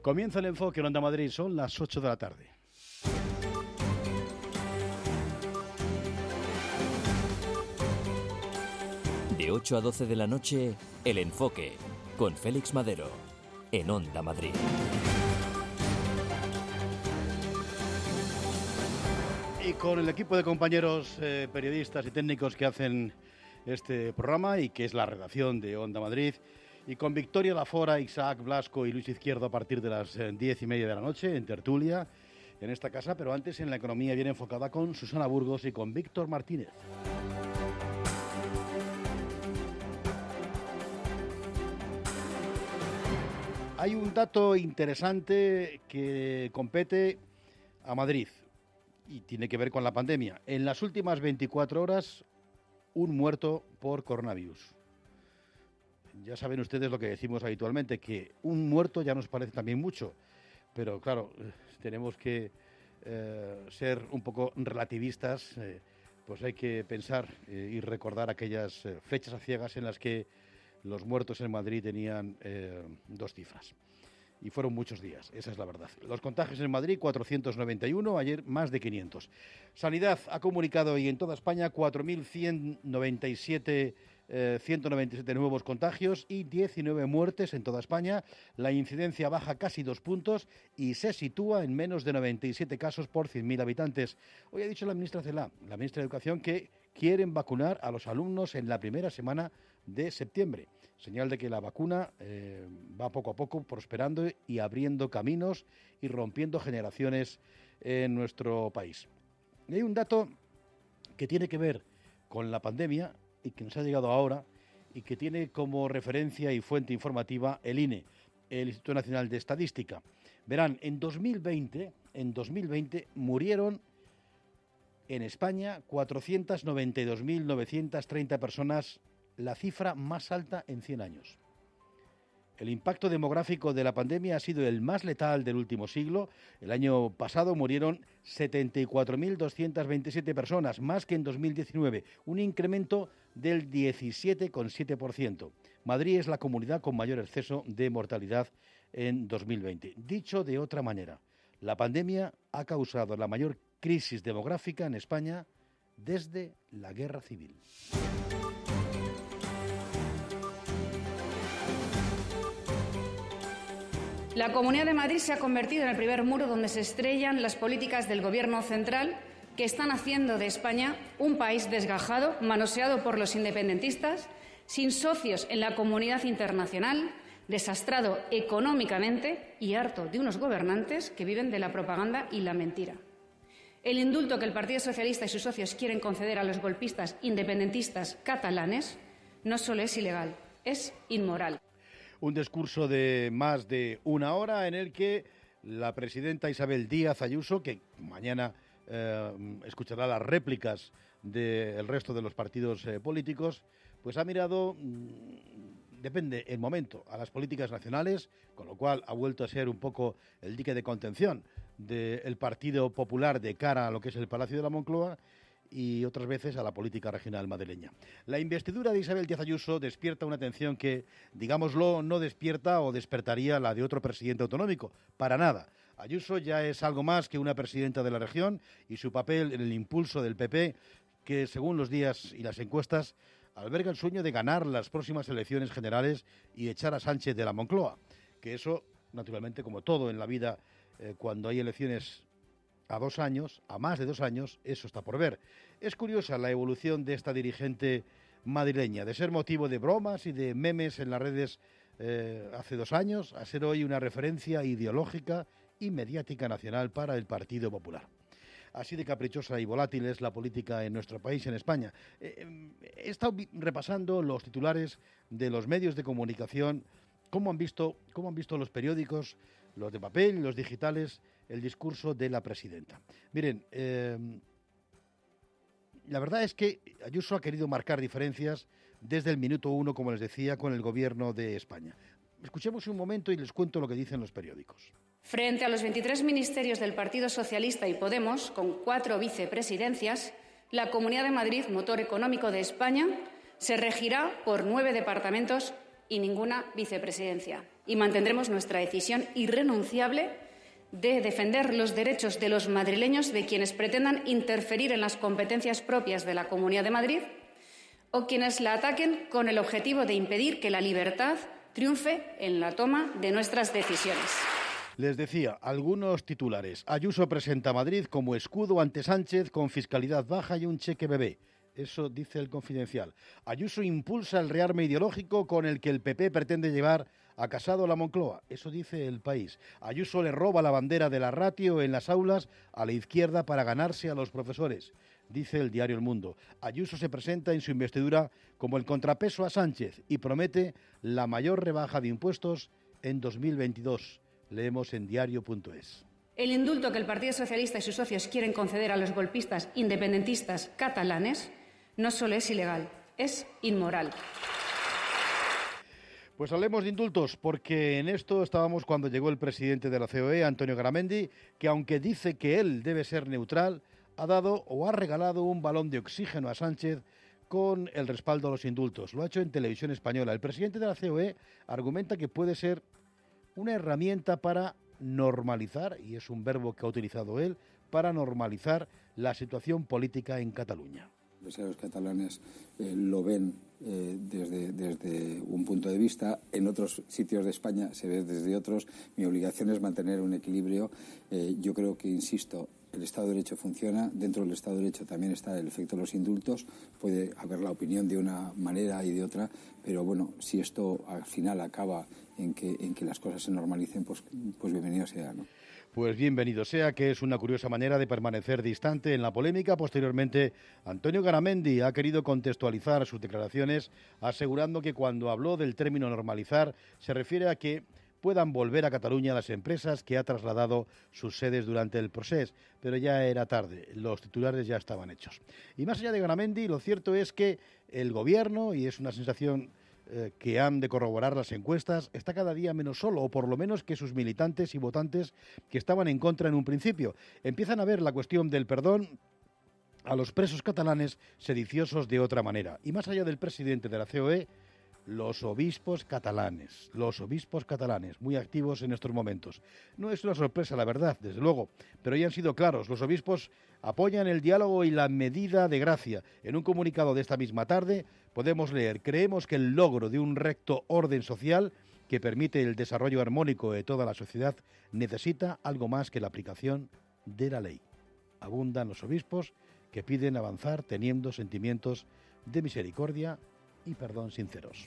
Comienza el enfoque en Onda Madrid, son las 8 de la tarde. De 8 a 12 de la noche, El Enfoque, con Félix Madero, en Onda Madrid. Y con el equipo de compañeros periodistas y técnicos que hacen este programa y que es la redacción de Onda Madrid, y con Victoria Lafora, Isaac Blasco y Luis Izquierdo a partir de las 10:30 de la noche en tertulia en esta casa, pero antes en la economía bien enfocada con Susana Burgos y con Víctor Martínez. Hay un dato interesante que compete a Madrid y tiene que ver con la pandemia. En las últimas 24 horas, un muerto por coronavirus. Ya saben ustedes lo que decimos habitualmente, que un muerto ya nos parece también mucho, pero claro, tenemos que ser un poco relativistas, pues hay que pensar y recordar aquellas fechas a ciegas en las que los muertos en Madrid tenían 2 cifras. Y fueron muchos días, esa es la verdad. Los contagios en Madrid, 491, ayer más de 500. Sanidad ha comunicado hoy en toda España 4.197 nuevos contagios y 19 muertes en toda España. La incidencia baja casi 2 puntos y se sitúa en menos de 97 casos por 100.000 habitantes. Hoy ha dicho la ministra Celaá, la ministra de Educación, que quieren vacunar a los alumnos en la primera semana de septiembre. Señal de que la vacuna va poco a poco prosperando y abriendo caminos y rompiendo generaciones en nuestro país. Y hay un dato que tiene que ver con la pandemia y que nos ha llegado ahora y que tiene como referencia y fuente informativa el INE, el Instituto Nacional de Estadística. Verán, en 2020 murieron en España 492.930 personas, la cifra más alta en 100 años. El impacto demográfico de la pandemia ha sido el más letal del último siglo. El año pasado murieron 74.227 personas, más que en 2019, un incremento del 17,7%. Madrid es la comunidad con mayor exceso de mortalidad en 2020. Dicho de otra manera, la pandemia ha causado la mayor crisis demográfica en España desde la Guerra Civil. La Comunidad de Madrid se ha convertido en el primer muro donde se estrellan las políticas del Gobierno central que están haciendo de España un país desgajado, manoseado por los independentistas, sin socios en la comunidad internacional, desastrado económicamente y harto de unos gobernantes que viven de la propaganda y la mentira. El indulto que el Partido Socialista y sus socios quieren conceder a los golpistas independentistas catalanes no solo es ilegal, es inmoral. Un discurso de más de una hora en el que la presidenta Isabel Díaz Ayuso, que mañana escuchará las réplicas del resto de los partidos políticos, pues ha mirado, depende el momento, a las políticas nacionales, con lo cual ha vuelto a ser un poco el dique de contención del Partido Popular de cara a lo que es el Palacio de la Moncloa, y otras veces a la política regional madrileña. La investidura de Isabel Díaz Ayuso despierta una atención que, digámoslo, no despierta o despertaría la de otro presidente autonómico. Para nada. Ayuso ya es algo más que una presidenta de la región y su papel en el impulso del PP, que según los días y las encuestas, alberga el sueño de ganar las próximas elecciones generales y echar a Sánchez de la Moncloa. Que eso, naturalmente, como todo en la vida, cuando hay elecciones a 2 años, a más de 2 años, eso está por ver. Es curiosa la evolución de esta dirigente madrileña, de ser motivo de bromas y de memes en las redes hace 2 años, a ser hoy una referencia ideológica y mediática nacional para el Partido Popular. Así de caprichosa y volátil es la política en nuestro país, en España. He estado repasando los titulares de los medios de comunicación, cómo han visto los periódicos, los de papel y los digitales, el discurso de la presidenta. Miren, la verdad es que Ayuso ha querido marcar diferencias desde el minuto 1, como les decía, con el gobierno de España. Escuchemos un momento y les cuento lo que dicen los periódicos. Frente a los 23 ministerios del Partido Socialista y Podemos, con 4 vicepresidencias, la Comunidad de Madrid, motor económico de España, se regirá por 9 departamentos y ninguna vicepresidencia. y mantendremos nuestra decisión irrenunciable de defender los derechos de los madrileños de quienes pretendan interferir en las competencias propias de la Comunidad de Madrid o quienes la ataquen con el objetivo de impedir que la libertad triunfe en la toma de nuestras decisiones. Les decía, algunos titulares. Ayuso presenta a Madrid como escudo ante Sánchez con fiscalidad baja y un cheque bebé. Eso dice El Confidencial. Ayuso impulsa el rearme ideológico con el que el PP pretende llevar a Casado a la Moncloa. Eso dice El País. Ayuso le roba la bandera de la ratio en las aulas a la izquierda para ganarse a los profesores. Dice el diario El Mundo. Ayuso se presenta en su investidura como el contrapeso a Sánchez y promete la mayor rebaja de impuestos en 2022. Leemos en diario.es. El indulto que el Partido Socialista y sus socios quieren conceder a los golpistas independentistas catalanes no solo es ilegal, es inmoral. Pues hablemos de indultos, porque en esto estábamos cuando llegó el presidente de la COE, Antonio Garamendi, que aunque dice que él debe ser neutral, ha dado o ha regalado un balón de oxígeno a Sánchez con el respaldo a los indultos. Lo ha hecho en Televisión Española. El presidente de la COE argumenta que puede ser una herramienta para normalizar, y es un verbo que ha utilizado él, para normalizar la situación política en Cataluña. Los catalanes lo ven desde un punto de vista, en otros sitios de España se ve desde otros. Mi obligación es mantener un equilibrio. Yo creo que, insisto, el Estado de Derecho funciona. Dentro del Estado de Derecho también está el efecto de los indultos. Puede haber la opinión de una manera y de otra, pero bueno, si esto al final acaba en que las cosas se normalicen, pues bienvenido sea, ¿no? Pues bienvenido sea, que es una curiosa manera de permanecer distante en la polémica. Posteriormente, Antonio Garamendi ha querido contextualizar sus declaraciones, asegurando que cuando habló del término normalizar, se refiere a que puedan volver a Cataluña las empresas que ha trasladado sus sedes durante el proceso, pero ya era tarde, los titulares ya estaban hechos. Y más allá de Garamendi, lo cierto es que el Gobierno, y es una sensación que han de corroborar las encuestas, está cada día menos solo, o por lo menos que sus militantes y votantes que estaban en contra en un principio empiezan a ver la cuestión del perdón a los presos catalanes sediciosos de otra manera. Y más allá del presidente de la COE, los obispos catalanes, muy activos en estos momentos. No es una sorpresa, la verdad, desde luego, pero ya han sido claros. Los obispos apoyan el diálogo y la medida de gracia. En un comunicado de esta misma tarde podemos leer: creemos que el logro de un recto orden social que permite el desarrollo armónico de toda la sociedad necesita algo más que la aplicación de la ley. Abundan los obispos que piden avanzar teniendo sentimientos de misericordia y perdón sinceros.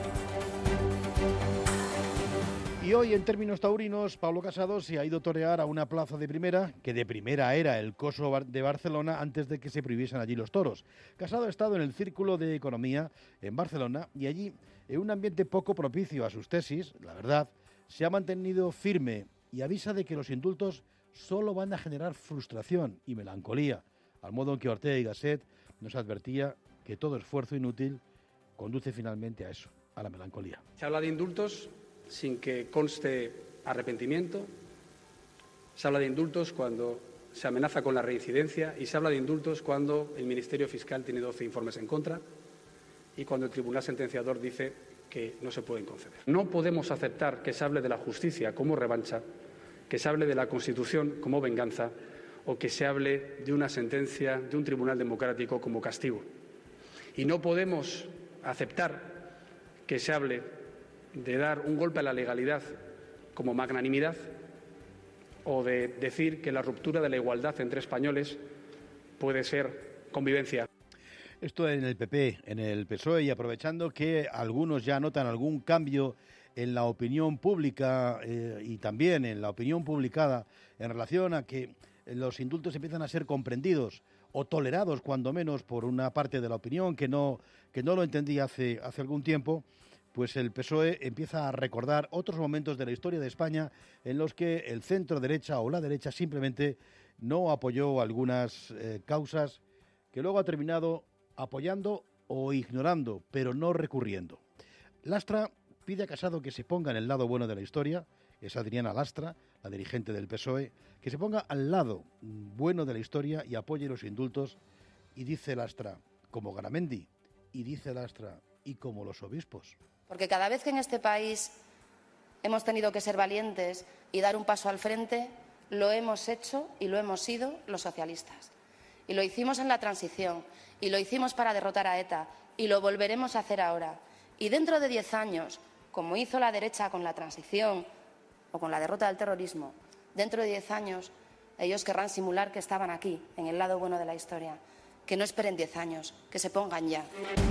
Y hoy, en términos taurinos, Pablo Casado se ha ido a torear a una plaza de primera, que de primera era el Coso de Barcelona antes de que se prohibiesen allí los toros. Casado ha estado en el Círculo de Economía en Barcelona y allí, en un ambiente poco propicio a sus tesis, la verdad, se ha mantenido firme y avisa de que los indultos solo van a generar frustración y melancolía, al modo en que Ortega y Gasset nos advertía que todo esfuerzo inútil conduce finalmente a eso, a la melancolía. Se habla de indultos sin que conste arrepentimiento, se habla de indultos cuando se amenaza con la reincidencia y se habla de indultos cuando el Ministerio Fiscal tiene 12 informes en contra y cuando el Tribunal Sentenciador dice que no se pueden conceder. No podemos aceptar que se hable de la justicia como revancha, que se hable de la Constitución como venganza o que se hable de una sentencia de un tribunal democrático como castigo. Y no podemos aceptar que se hable de dar un golpe a la legalidad como magnanimidad o de decir que la ruptura de la igualdad entre españoles puede ser convivencia. Esto en el PP, en el PSOE, y aprovechando que algunos ya notan algún cambio en la opinión pública y también en la opinión publicada en relación a que los indultos empiezan a ser comprendidos o tolerados, cuando menos, por una parte de la opinión que no lo entendía hace algún tiempo, pues el PSOE empieza a recordar otros momentos de la historia de España en los que el centro derecha o la derecha simplemente no apoyó algunas causas que luego ha terminado apoyando o ignorando, pero no recurriendo. Lastra pide a Casado que se ponga en el lado bueno de la historia. Es Adriana Lastra, la dirigente del PSOE, que se ponga al lado bueno de la historia y apoye los indultos. Y dice Lastra, como Garamendi, y dice Lastra, y como los obispos. Porque cada vez que en este país hemos tenido que ser valientes y dar un paso al frente, lo hemos hecho y lo hemos sido los socialistas. Y lo hicimos en la transición, y lo hicimos para derrotar a ETA, y lo volveremos a hacer ahora. Y dentro de 10 años, como hizo la derecha con la transición o con la derrota del terrorismo, dentro de 10 años ellos querrán simular que estaban aquí, en el lado bueno de la historia. Que no esperen 10 años, que se pongan ya.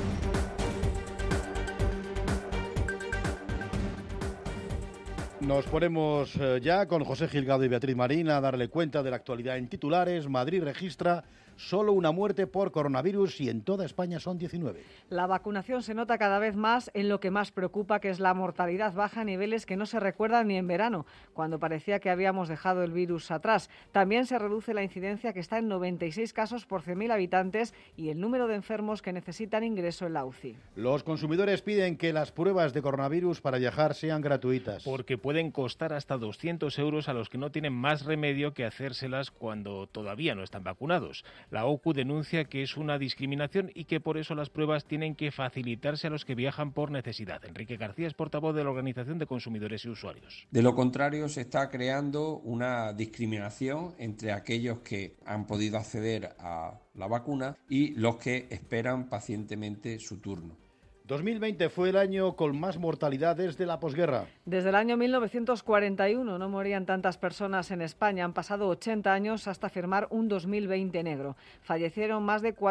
Nos ponemos ya con José Gilgado y Beatriz Marín a darle cuenta de la actualidad en titulares. Madrid registra solo una muerte por coronavirus y en toda España son 19. La vacunación se nota cada vez más en lo que más preocupa, que es la mortalidad baja a niveles que no se recuerdan ni en verano, cuando parecía que habíamos dejado el virus atrás. También se reduce la incidencia, que está en 96 casos por 100.000 habitantes, y el número de enfermos que necesitan ingreso en la UCI. Los consumidores piden que las pruebas de coronavirus para viajar sean gratuitas. Porque pueden costar hasta 200 euros a los que no tienen más remedio que hacérselas cuando todavía no están vacunados. La OCU denuncia que es una discriminación y que por eso las pruebas tienen que facilitarse a los que viajan por necesidad. Enrique García es portavoz de la Organización de Consumidores y Usuarios. De lo contrario, se está creando una discriminación entre aquellos que han podido acceder a la vacuna y los que esperan pacientemente su turno. 2020 fue el año con más mortalidad desde la posguerra. Desde el año 1941 no morían tantas personas en España. Han pasado 80 años hasta firmar un 2020 negro. Fallecieron más de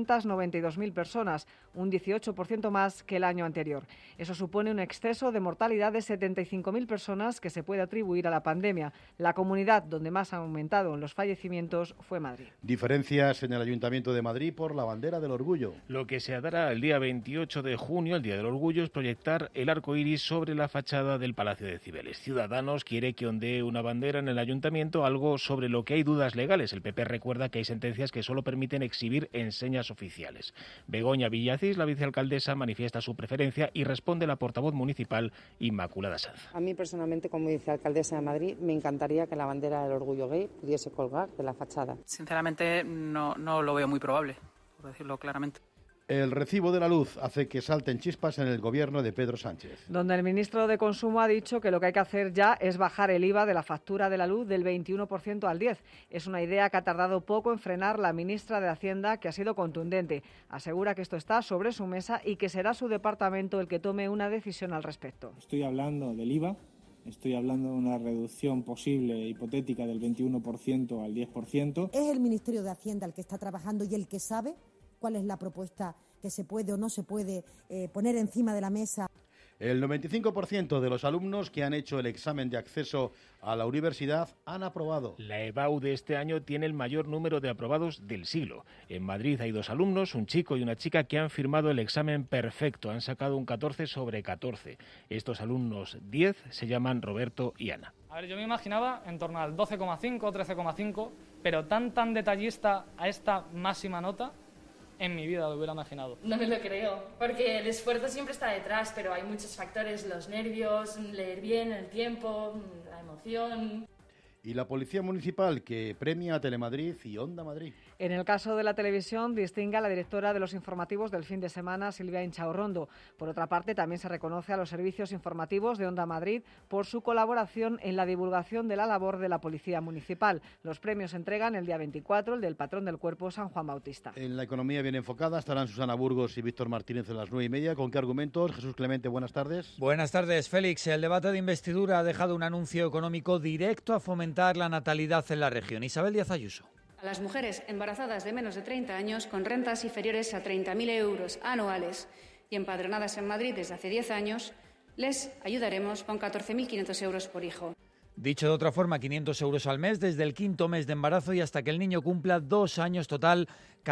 492.000 personas, un 18% más que el año anterior. Eso supone un exceso de mortalidad de 75.000 personas que se puede atribuir a la pandemia. La comunidad donde más ha aumentado en los fallecimientos fue Madrid. Diferencias en el Ayuntamiento de Madrid por la bandera del orgullo. Lo que se hará el día 28 de junio, el Día del Orgullo, es proyectar el arco iris sobre la fachada del Palacio de Cibeles. Ciudadanos quiere que ondee una bandera en el ayuntamiento, algo sobre lo que hay dudas legales. El PP recuerda que hay sentencias que solo permiten exhibir enseñas oficiales. Begoña Villacís, la vicealcaldesa, manifiesta su preferencia y responde la portavoz municipal Inmaculada Sanz. A mí personalmente, como vicealcaldesa de Madrid, me encantaría que la bandera del orgullo gay pudiese colgar de la fachada. Sinceramente no lo veo muy probable, por decirlo claramente. El recibo de la luz hace que salten chispas en el gobierno de Pedro Sánchez. Donde el ministro de Consumo ha dicho que lo que hay que hacer ya es bajar el IVA de la factura de la luz del 21% al 10%. Es una idea que ha tardado poco en frenar la ministra de Hacienda, que ha sido contundente. Asegura que esto está sobre su mesa y que será su departamento el que tome una decisión al respecto. Estoy hablando del IVA. Estoy hablando de una reducción posible, hipotética, del 21% al 10%. Es el Ministerio de Hacienda el que está trabajando y el que sabe cuál es la propuesta que se puede o no se puede poner encima de la mesa. El 95% de los alumnos que han hecho el examen de acceso a la universidad han aprobado. La EBAU de este año tiene el mayor número de aprobados del siglo. En Madrid hay 2 alumnos, un chico y una chica, que han firmado el examen perfecto. Han sacado un 14 sobre 14. Estos alumnos 10 se llaman Roberto y Ana. A ver, yo me imaginaba en torno al 12,5, 13,5, pero tan detallista a esta máxima nota, en mi vida lo hubiera imaginado. No me lo creo, porque el esfuerzo siempre está detrás, pero hay muchos factores, los nervios, leer bien, el tiempo, la emoción. Y la Policía Municipal, que premia a Telemadrid y Onda Madrid. En el caso de la televisión, distingue a la directora de los informativos del fin de semana, Silvia Inchaurrondo. Por otra parte, también se reconoce a los servicios informativos de Onda Madrid por su colaboración en la divulgación de la labor de la Policía Municipal. Los premios se entregan el día 24, el del patrón del cuerpo, San Juan Bautista. En la economía bien enfocada estarán Susana Burgos y Víctor Martínez a las 9:30. ¿Con qué argumentos? Jesús Clemente, buenas tardes. Buenas tardes, Félix. El debate de investidura ha dejado un anuncio económico directo a fomentar la natalidad en la región. Isabel Díaz Ayuso. A las mujeres embarazadas de menos de 30 años con rentas inferiores a 30.000 euros anuales y empadronadas en Madrid desde hace 10 años, les ayudaremos con 14.500 euros por hijo. Dicho de otra forma, 500 euros al mes desde el 5º mes de embarazo y hasta que el niño cumpla 2 años, total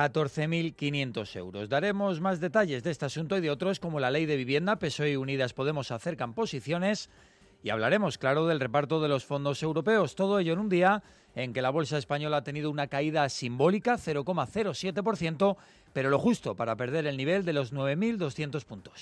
14.500 euros. Daremos más detalles de este asunto y de otros, como la ley de vivienda. PSOE y Unidas Podemos acercan posiciones. Y hablaremos, claro, del reparto de los fondos europeos. Todo ello en un día en que la bolsa española ha tenido una caída simbólica, 0,07%, pero lo justo para perder el nivel de los 9.200 puntos.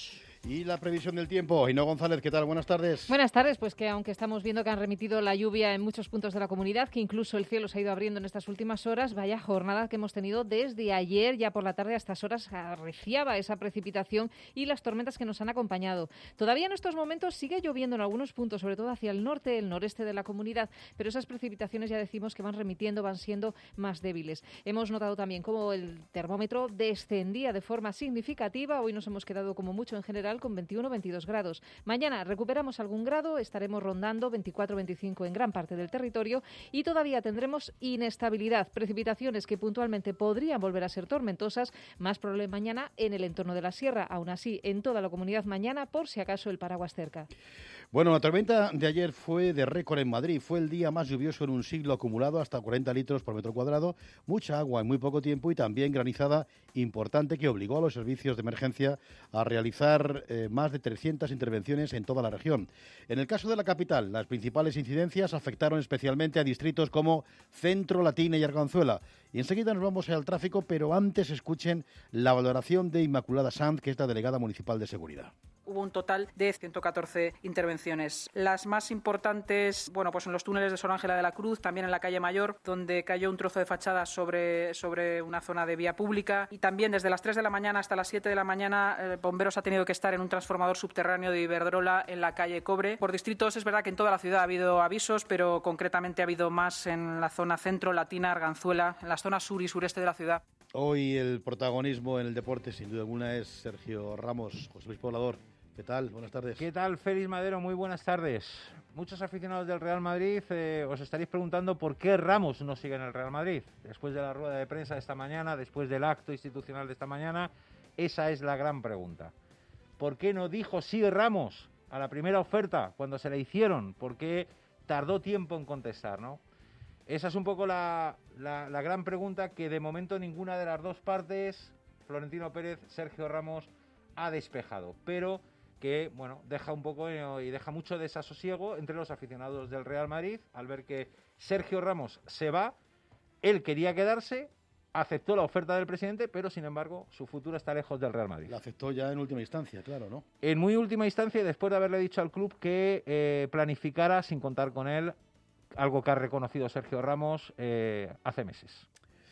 Y la previsión del tiempo. Ainhoa González, ¿qué tal? Buenas tardes. Buenas tardes. Pues que aunque estamos viendo que han remitido la lluvia en muchos puntos de la comunidad, que incluso el cielo se ha ido abriendo en estas últimas horas, vaya jornada que hemos tenido desde ayer, ya por la tarde a estas horas arreciaba esa precipitación y las tormentas que nos han acompañado. Todavía en estos momentos sigue lloviendo en algunos puntos, sobre todo hacia el norte, el noreste de la comunidad, pero esas precipitaciones ya decimos que van remitiendo, van siendo más débiles. Hemos notado también cómo el termómetro descendía de forma significativa. Hoy nos hemos quedado como mucho en general con 21-22 grados. Mañana recuperamos algún grado, estaremos rondando 24-25 en gran parte del territorio y todavía tendremos inestabilidad, precipitaciones que puntualmente podrían volver a ser tormentosas, más probable mañana en el entorno de la sierra. Aún así, en toda la comunidad mañana, por si acaso el paraguas cerca. Bueno, la tormenta de ayer fue de récord en Madrid. Fue el día más lluvioso en un siglo, acumulado hasta 40 litros por metro cuadrado, mucha agua en muy poco tiempo y también granizada importante que obligó a los servicios de emergencia a realizar más de 300 intervenciones en toda la región. En el caso de la capital, las principales incidencias afectaron especialmente a distritos como Centro, Latina y Arganzuela. Y enseguida nos vamos al tráfico, pero antes escuchen la valoración de Inmaculada Sanz, que es la delegada municipal de seguridad. Hubo un total de 114 intervenciones. Las más importantes, pues en los túneles de Sor Ángela de la Cruz, también en la calle Mayor, donde cayó un trozo de fachada sobre una zona de vía pública. Y también desde las 3 de la mañana hasta las 7 de la mañana, bomberos ha tenido que estar en un transformador subterráneo de Iberdrola en la calle Cobre. Por distritos es verdad que en toda la ciudad ha habido avisos, pero concretamente ha habido más en la zona Centro, Latina, Arganzuela, en la zona sur y sureste de la ciudad. Hoy el protagonismo en el deporte, sin duda alguna, es Sergio Ramos. José Luis Poblador, ¿qué tal? Buenas tardes. ¿Qué tal, Félix Madero? Muy buenas tardes. Muchos aficionados del Real Madrid os estaréis preguntando por qué Ramos no sigue en el Real Madrid. Después de la rueda de prensa de esta mañana, después del acto institucional de esta mañana, esa es la gran pregunta. ¿Por qué no dijo sí Ramos a la primera oferta cuando se la hicieron? ¿Por qué tardó tiempo en contestar, no? Esa es un poco la gran pregunta que de momento ninguna de las dos partes, Florentino Pérez, Sergio Ramos, ha despejado, pero que deja un poco y deja mucho desasosiego entre los aficionados del Real Madrid al ver que Sergio Ramos se va. Él quería quedarse, aceptó la oferta del presidente, pero sin embargo su futuro está lejos del Real Madrid. La aceptó ya en última instancia, claro, ¿no? En muy última instancia, después de haberle dicho al club que planificara sin contar con él, algo que ha reconocido Sergio Ramos hace meses.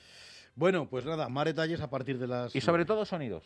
Bueno, pues nada, más detalles a partir de las... Y sobre todo sonidos.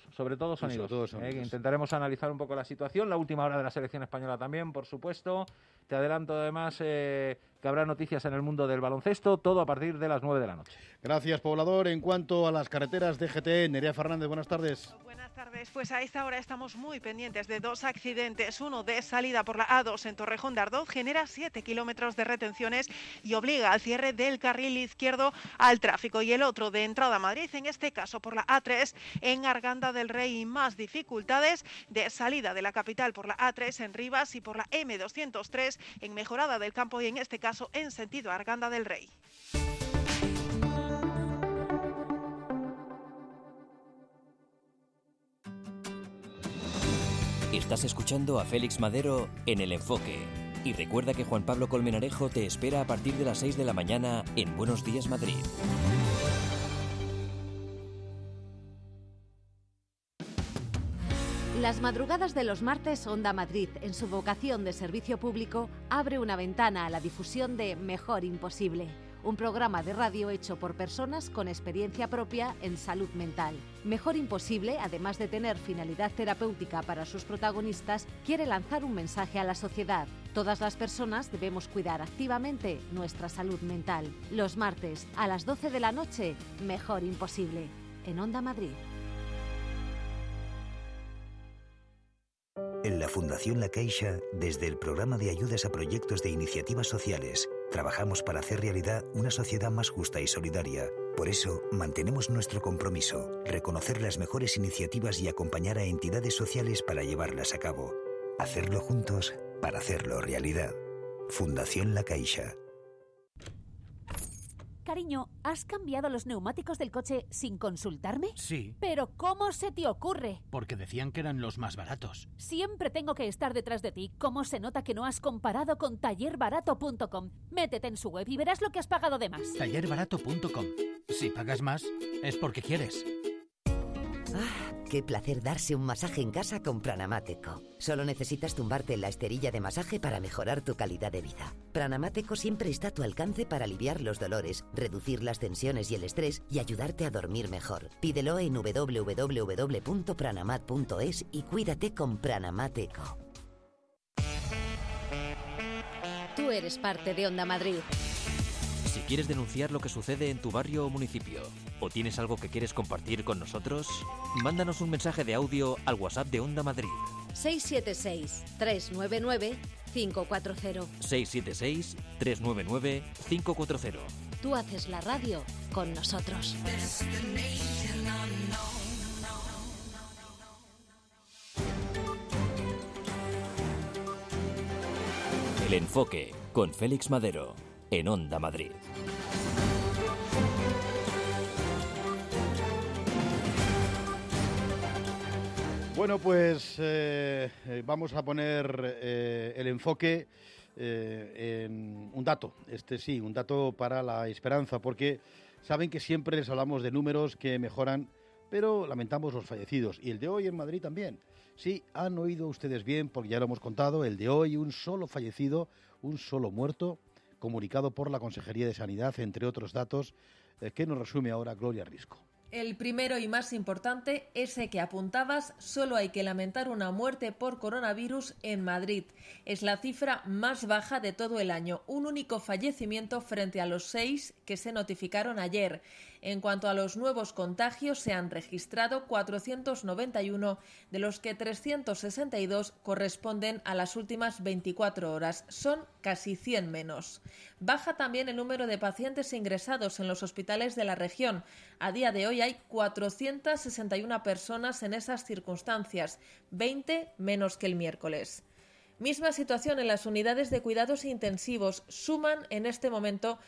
Intentaremos analizar un poco la situación, la última hora de la selección española también, por supuesto. Te adelanto además que habrá noticias en el mundo del baloncesto, todo a partir de las 9 de la noche. Gracias, Poblador. En cuanto a las carreteras de GT, Nerea Fernández, buenas tardes. Buenas tardes. Pues a esta hora estamos muy pendientes de dos accidentes. Uno de salida por la A2 en Torrejón de Ardoz genera 7 kilómetros de retenciones y obliga al cierre del carril izquierdo al tráfico. Y el otro de entrada a Madrid, en este caso por la A3 en Arganda del Rey, y más dificultades de salida de la capital por la A3 en Rivas y por la M203 en Mejorada del Campo y en este caso en sentido Arganda del Rey. Estás escuchando a Félix Madero en El Enfoque. Y recuerda que Juan Pablo Colmenarejo te espera a partir de las 6 de la mañana en Buenos Días Madrid. Las madrugadas de los martes, Onda Madrid, en su vocación de servicio público, abre una ventana a la difusión de Mejor Imposible, un programa de radio hecho por personas con experiencia propia en salud mental. Mejor Imposible, además de tener finalidad terapéutica para sus protagonistas, quiere lanzar un mensaje a la sociedad. Todas las personas debemos cuidar activamente nuestra salud mental. Los martes, a las 12 de la noche, Mejor Imposible, en Onda Madrid. En la Fundación La Caixa, desde el programa de ayudas a proyectos de iniciativas sociales, trabajamos para hacer realidad una sociedad más justa y solidaria. Por eso, mantenemos nuestro compromiso, reconocer las mejores iniciativas y acompañar a entidades sociales para llevarlas a cabo. Hacerlo juntos para hacerlo realidad. Fundación La Caixa. Cariño, ¿has cambiado los neumáticos del coche sin consultarme? Sí. ¿Pero cómo se te ocurre? Porque decían que eran los más baratos. Siempre tengo que estar detrás de ti. ¿Cómo se nota que no has comparado con tallerbarato.com? Métete en su web y verás lo que has pagado de más. Tallerbarato.com. Si pagas más, es porque quieres. Qué placer darse un masaje en casa con Pranamáteco. Solo necesitas tumbarte en la esterilla de masaje para mejorar tu calidad de vida. Pranamáteco siempre está a tu alcance para aliviar los dolores, reducir las tensiones y el estrés y ayudarte a dormir mejor. Pídelo en www.pranamat.es y cuídate con Pranamáteco. Tú eres parte de Onda Madrid. Si quieres denunciar lo que sucede en tu barrio o municipio, o tienes algo que quieres compartir con nosotros, mándanos un mensaje de audio al WhatsApp de Onda Madrid. 676-399-540. 676-399-540. Tú haces la radio con nosotros. El Enfoque, con Félix Madero, en Onda Madrid. Bueno, pues vamos a poner el enfoque en un dato, un dato para la esperanza, porque saben que siempre les hablamos de números que mejoran, pero lamentamos los fallecidos, y el de hoy en Madrid también. Sí, han oído ustedes bien, porque ya lo hemos contado, el de hoy, un solo fallecido, un solo muerto, comunicado por la Consejería de Sanidad, entre otros datos, que nos resume ahora Gloria Risco. El primero y más importante, ese que apuntabas, solo hay que lamentar una muerte por coronavirus en Madrid. Es la cifra más baja de todo el año, un único fallecimiento frente a los 6 que se notificaron ayer. En cuanto a los nuevos contagios, se han registrado 491, de los que 362 corresponden a las últimas 24 horas. Son casi 100 menos. Baja también el número de pacientes ingresados en los hospitales de la región. A día de hoy hay 461 personas en esas circunstancias, 20 menos que el miércoles. Misma situación en las unidades de cuidados intensivos. Suman en este momento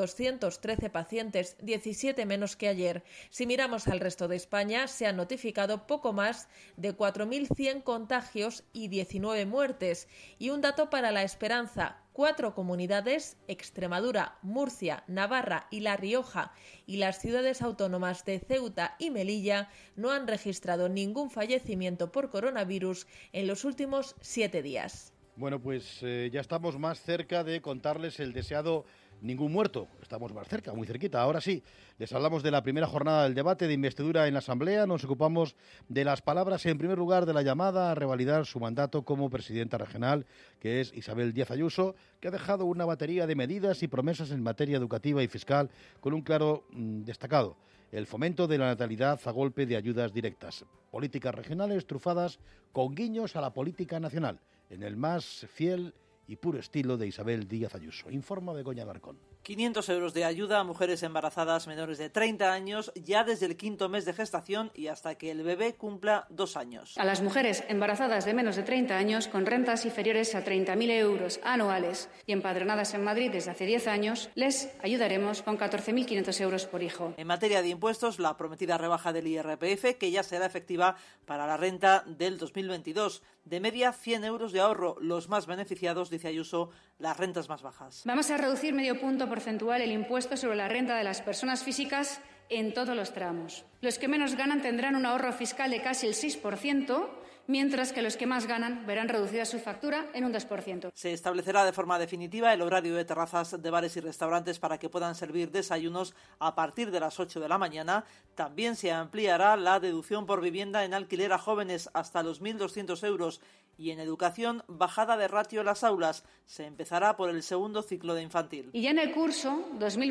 213 pacientes, 17 menos que ayer. Si miramos al resto de España, se han notificado poco más de 4.100 contagios y 19 muertes. Y un dato para la esperanza: 4 comunidades, Extremadura, Murcia, Navarra y La Rioja, y las ciudades autónomas de Ceuta y Melilla, no han registrado ningún fallecimiento por coronavirus en los últimos 7 días. Bueno, pues ya estamos más cerca de contarles el deseado ningún muerto. Estamos más cerca, muy cerquita. Ahora sí, les hablamos de la primera jornada del debate de investidura en la Asamblea. Nos ocupamos de las palabras, en primer lugar, de la llamada a revalidar su mandato como presidenta regional, que es Isabel Díaz Ayuso, que ha dejado una batería de medidas y promesas en materia educativa y fiscal, con un claro destacado: el fomento de la natalidad a golpe de ayudas directas. Políticas regionales trufadas con guiños a la política nacional, en el más fiel y puro estilo de Isabel Díaz Ayuso. Informa Begoña Alarcón. 500 euros de ayuda a mujeres embarazadas menores de 30 años ya desde el 5º mes de gestación y hasta que el bebé cumpla 2 años. A las mujeres embarazadas de menos de 30 años con rentas inferiores a 30.000 euros anuales y empadronadas en Madrid desde hace 10 años, les ayudaremos con 14.500 euros por hijo. En materia de impuestos, la prometida rebaja del IRPF, que ya será efectiva para la renta del 2022. De media, 100 euros de ahorro. Los más beneficiados, dice Ayuso, las rentas más bajas. Vamos a reducir medio punto porcentual el impuesto sobre la renta de las personas físicas en todos los tramos. Los que menos ganan tendrán un ahorro fiscal de casi el 6%, mientras que los que más ganan verán reducida su factura en un 2%. Se establecerá de forma definitiva el horario de terrazas de bares y restaurantes para que puedan servir desayunos a partir de las 8 de la mañana. También se ampliará la deducción por vivienda en alquiler a jóvenes hasta los 1.200 euros. Y en educación, bajada de ratio en las aulas. Se empezará por el segundo ciclo de infantil. Y ya en el curso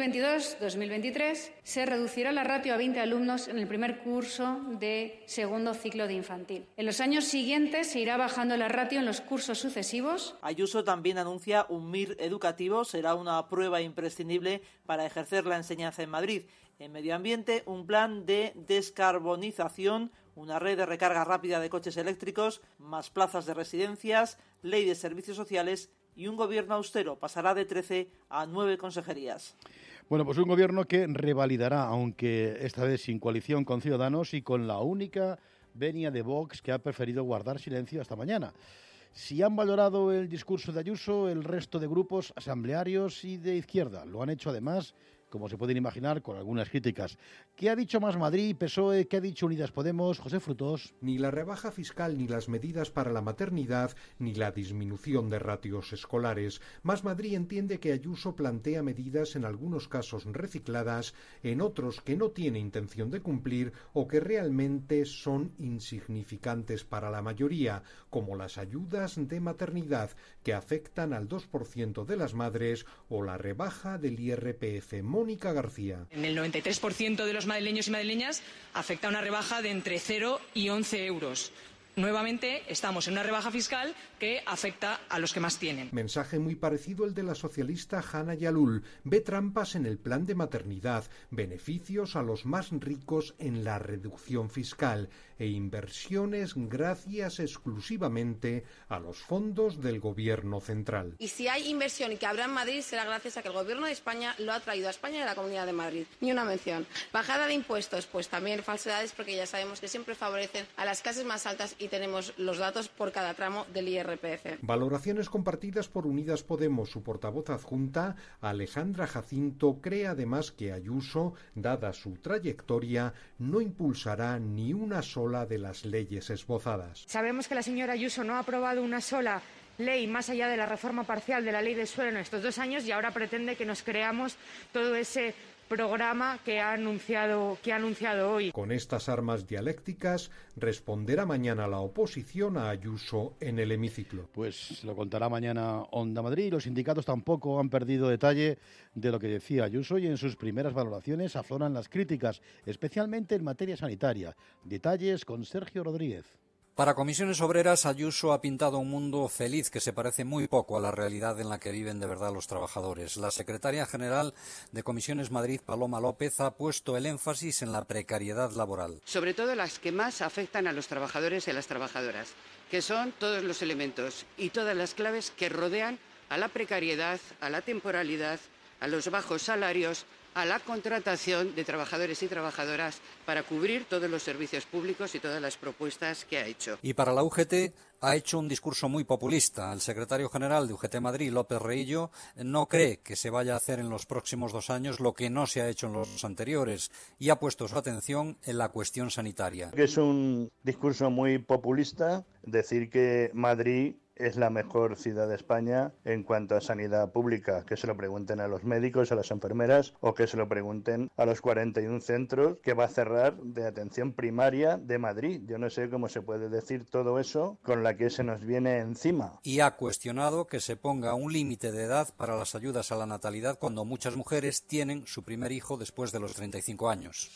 2022-2023 se reducirá la ratio a 20 alumnos en el primer curso de segundo ciclo de infantil. En los años siguientes se irá bajando la ratio en los cursos sucesivos. Ayuso también anuncia un MIR educativo. Será una prueba imprescindible para ejercer la enseñanza en Madrid. En medio ambiente, un plan de descarbonización, una red de recarga rápida de coches eléctricos, más plazas de residencias, ley de servicios sociales y un gobierno austero. Pasará de 13 a 9 consejerías. Bueno, pues un gobierno que revalidará, aunque esta vez sin coalición con Ciudadanos y con la única venia de Vox, que ha preferido guardar silencio hasta mañana. Si han valorado el discurso de Ayuso, el resto de grupos asamblearios y de izquierda lo han hecho además como se pueden imaginar, con algunas críticas. ¿Qué ha dicho Más Madrid, PSOE? ¿Qué ha dicho Unidas Podemos? José Frutos. Ni la rebaja fiscal, ni las medidas para la maternidad, ni la disminución de ratios escolares. Más Madrid entiende que Ayuso plantea medidas en algunos casos recicladas, en otros que no tiene intención de cumplir o que realmente son insignificantes para la mayoría, como las ayudas de maternidad que afectan al 2% de las madres o la rebaja del IRPF. Mónica García. En el 93% de los madrileños y madrileñas afecta una rebaja de entre 0 y 11 euros. Nuevamente estamos en una rebaja fiscal que afecta a los que más tienen. Mensaje muy parecido al de la socialista Hanna Yalul. Ve trampas en el plan de maternidad, beneficios a los más ricos en la reducción fiscal e inversiones gracias exclusivamente a los fondos del gobierno central. Y si hay inversión que habrá en Madrid será gracias a que el gobierno de España lo ha traído a España y a la Comunidad de Madrid. Ni una mención. Bajada de impuestos, pues también falsedades porque ya sabemos que siempre favorecen a las clases más altas y tenemos los datos por cada tramo del IRPF. Valoraciones compartidas por Unidas Podemos. Su portavoz adjunta, Alejandra Jacinto, cree además que Ayuso, dada su trayectoria, no impulsará ni una sola de las leyes esbozadas. Sabemos que la señora Ayuso no ha aprobado una sola ley más allá de la reforma parcial de la ley del suelo en estos 2 años y ahora pretende que nos creamos todo ese programa que ha anunciado hoy. Con estas armas dialécticas responderá mañana la oposición a Ayuso en el hemiciclo. Pues lo contará mañana Onda Madrid. Los sindicatos tampoco han perdido detalle de lo que decía Ayuso y en sus primeras valoraciones afloran las críticas, especialmente en materia sanitaria. Detalles con Sergio Rodríguez. Para Comisiones Obreras, Ayuso ha pintado un mundo feliz que se parece muy poco a la realidad en la que viven de verdad los trabajadores. La secretaria general de Comisiones Madrid, Paloma López, ha puesto el énfasis en la precariedad laboral. Sobre todo las que más afectan a los trabajadores y a las trabajadoras, que son todos los elementos y todas las claves que rodean a la precariedad, a la temporalidad, a los bajos salarios, a la contratación de trabajadores y trabajadoras para cubrir todos los servicios públicos y todas las propuestas que ha hecho. Y para la UGT ha hecho un discurso muy populista. El secretario general de UGT Madrid, López Reillo, no cree que se vaya a hacer en los próximos 2 años lo que no se ha hecho en los anteriores y ha puesto su atención en la cuestión sanitaria. Es un discurso muy populista decir que Madrid es la mejor ciudad de España en cuanto a sanidad pública, que se lo pregunten a los médicos, a las enfermeras o que se lo pregunten a los 41 centros que va a cerrar de atención primaria de Madrid. Yo no sé cómo se puede decir todo eso con la que se nos viene encima. Y ha cuestionado que se ponga un límite de edad para las ayudas a la natalidad cuando muchas mujeres tienen su primer hijo después de los 35 años.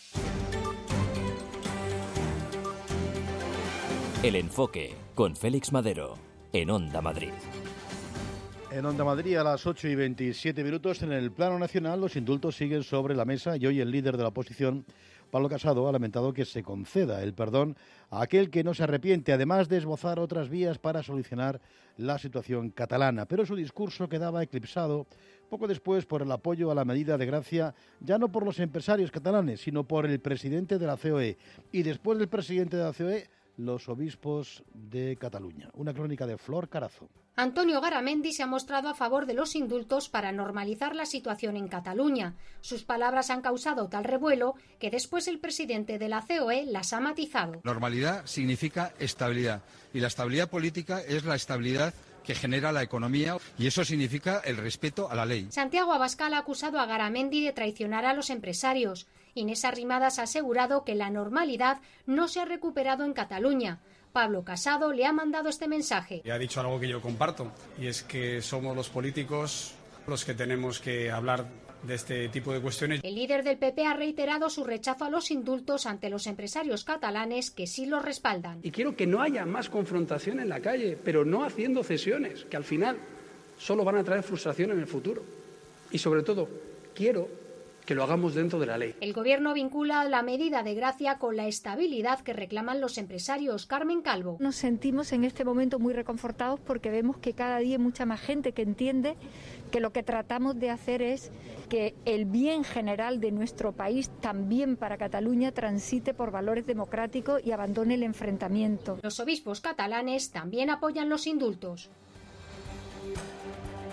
El Enfoque, con Félix Madero, en Onda Madrid. En Onda Madrid, a las 8:27, en el plano nacional, los indultos siguen sobre la mesa y hoy el líder de la oposición, Pablo Casado, ha lamentado que se conceda el perdón a aquel que no se arrepiente, además de esbozar otras vías para solucionar la situación catalana. Pero su discurso quedaba eclipsado poco después por el apoyo a la medida de gracia, ya no por los empresarios catalanes, sino por el presidente de la COE. Y después del presidente de la COE, los obispos de Cataluña. Una crónica de Flor Carazo. Antonio Garamendi se ha mostrado a favor de los indultos para normalizar la situación en Cataluña. Sus palabras han causado tal revuelo que después el presidente de la COE las ha matizado. Normalidad significa estabilidad y la estabilidad política es la estabilidad que genera la economía y eso significa el respeto a la ley. Santiago Abascal ha acusado a Garamendi de traicionar a los empresarios. Inés Arrimadas ha asegurado que la normalidad no se ha recuperado en Cataluña. Pablo Casado le ha mandado este mensaje. Y ha dicho algo que yo comparto, y es que somos los políticos los que tenemos que hablar de este tipo de cuestiones. El líder del PP ha reiterado su rechazo a los indultos ante los empresarios catalanes que sí los respaldan. Y quiero que no haya más confrontación en la calle, pero no haciendo cesiones, que al final solo van a traer frustración en el futuro. Y sobre todo, quiero que lo hagamos dentro de la ley. El Gobierno vincula la medida de gracia con la estabilidad que reclaman los empresarios. Carmen Calvo. Nos sentimos en este momento muy reconfortados porque vemos que cada día hay mucha más gente que entiende que lo que tratamos de hacer es que el bien general de nuestro país, también para Cataluña, transite por valores democráticos y abandone el enfrentamiento. Los obispos catalanes también apoyan los indultos.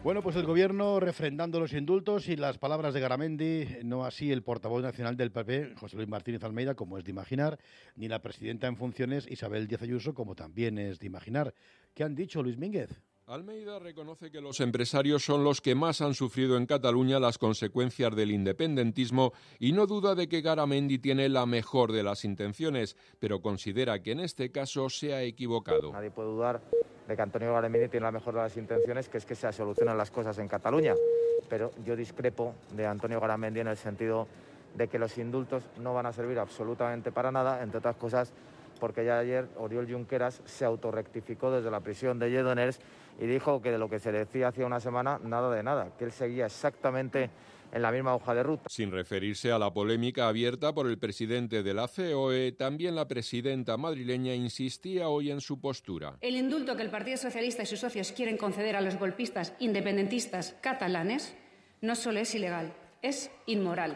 Bueno, pues el Gobierno refrendando los indultos y las palabras de Garamendi, no así el portavoz nacional del PP, José Luis Martínez Almeida, como es de imaginar, ni la presidenta en funciones, Isabel Díaz Ayuso, como también es de imaginar. ¿Qué han dicho, Luis Mínguez? Almeida reconoce que los empresarios son los que más han sufrido en Cataluña las consecuencias del independentismo y no duda de que Garamendi tiene la mejor de las intenciones, pero considera que en este caso se ha equivocado. Nadie puede dudar de que Antonio Garamendi tiene la mejor de las intenciones, que es que se solucionen las cosas en Cataluña. Pero yo discrepo de Antonio Garamendi en el sentido de que los indultos no van a servir absolutamente para nada, entre otras cosas porque ya ayer Oriol Junqueras se autorrectificó desde la prisión de Lledoners y dijo que de lo que se decía hacía una semana, nada de nada, que él seguía exactamente en la misma hoja de ruta. Sin referirse a la polémica abierta por el presidente de la COE, también la presidenta madrileña insistía hoy en su postura. El indulto que el Partido Socialista y sus socios quieren conceder a los golpistas independentistas catalanes no solo es ilegal, es inmoral.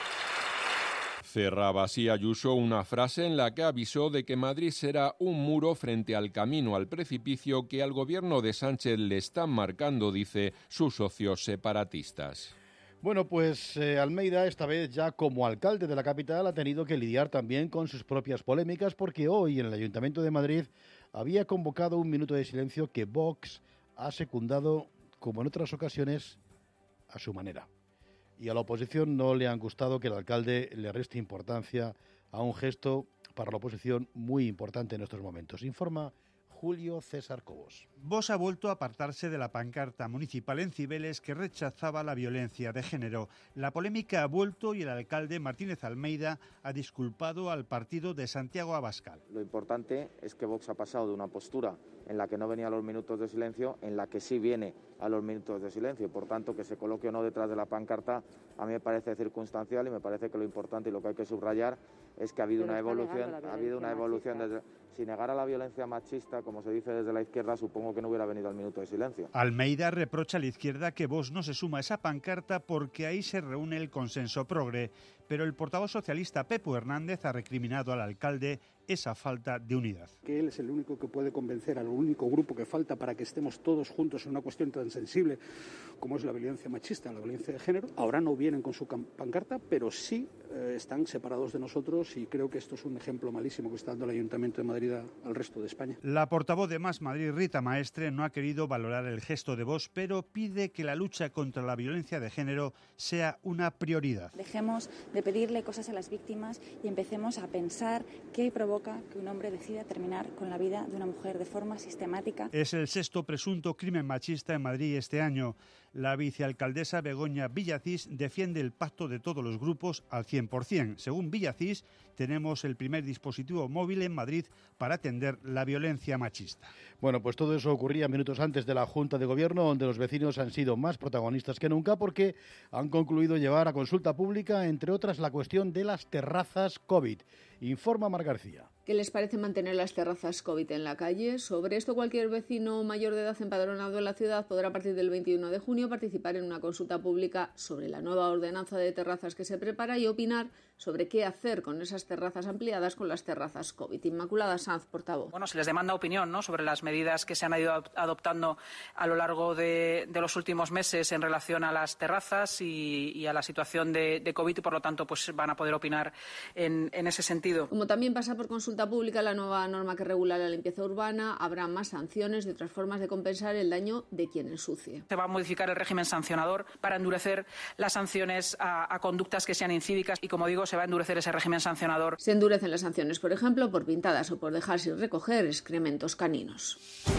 Cerraba así Ayuso una frase en la que avisó de que Madrid será un muro frente al camino al precipicio que al gobierno de Sánchez le están marcando, dice, sus socios separatistas. Bueno, pues Almeida, esta vez ya como alcalde de la capital, ha tenido que lidiar también con sus propias polémicas porque hoy en el Ayuntamiento de Madrid había convocado un minuto de silencio que Vox ha secundado, como en otras ocasiones, a su manera. Y a la oposición no le han gustado que el alcalde le reste importancia a un gesto para la oposición muy importante en estos momentos. Informa Julio César Cobos. Vox ha vuelto a apartarse de la pancarta municipal en Cibeles que rechazaba la violencia de género. La polémica ha vuelto y el alcalde Martínez Almeida ha disculpado al partido de Santiago Abascal. Lo importante es que Vox ha pasado de una postura en la que no venía a los minutos de silencio, en la que sí viene a los minutos de silencio. Por tanto, que se coloque o no detrás de la pancarta, a mí me parece circunstancial y me parece que lo importante y lo que hay que subrayar es que ha habido una evolución desde... Si negara la violencia machista, como se dice desde la izquierda, supongo que no hubiera venido al minuto de silencio. Almeida reprocha a la izquierda que Vox no se suma a esa pancarta porque ahí se reúne el consenso progre, pero el portavoz socialista Pepo Hernández ha recriminado al alcalde esa falta de unidad. Que él es el único que puede convencer al único grupo que falta para que estemos todos juntos en una cuestión tan sensible como es la violencia machista, la violencia de género. Ahora no vienen con su pancarta, pero sí están separados de nosotros y creo que esto es un ejemplo malísimo que está dando el Ayuntamiento de Madrid al resto de España. La portavoz de Más Madrid, Rita Maestre, no ha querido valorar el gesto de Vox, pero pide que la lucha contra la violencia de género sea una prioridad. Dejemos de pedirle cosas a las víctimas y empecemos a pensar qué provoca que un hombre decida terminar con la vida de una mujer de forma sistemática. Es el sexto presunto crimen machista en Madrid este año. La vicealcaldesa Begoña Villacís defiende el pacto de todos los grupos al 100%. Según Villacís, tenemos el primer dispositivo móvil en Madrid para atender la violencia machista. Bueno, pues todo eso ocurría minutos antes de la Junta de Gobierno, donde los vecinos han sido más protagonistas que nunca porque han concluido llevar a consulta pública, entre otras, la cuestión de las terrazas COVID. Informa Mar García. ¿Qué les parece mantener las terrazas COVID en la calle? Sobre esto, cualquier vecino mayor de edad empadronado en la ciudad podrá a partir del 21 de junio participar en una consulta pública sobre la nueva ordenanza de terrazas que se prepara y opinar sobre qué hacer con esas terrazas ampliadas con las terrazas COVID. Inmaculada Sanz, portavoz. Bueno, se les demanda opinión, ¿no?, sobre las medidas que se han ido adoptando a lo largo de los últimos meses en relación a las terrazas y a la situación de COVID y, por lo tanto, pues van a poder opinar en ese sentido. Como también pasa por consulta pública la nueva norma que regula la limpieza urbana, habrá más sanciones y otras formas de compensar el daño de quien ensucie. Se va a modificar el régimen sancionador para endurecer las sanciones a conductas que sean incívicas y, como digo, se va a endurecer ese régimen sancionador. Se endurecen las sanciones, por ejemplo, por pintadas o por dejar sin recoger excrementos caninos.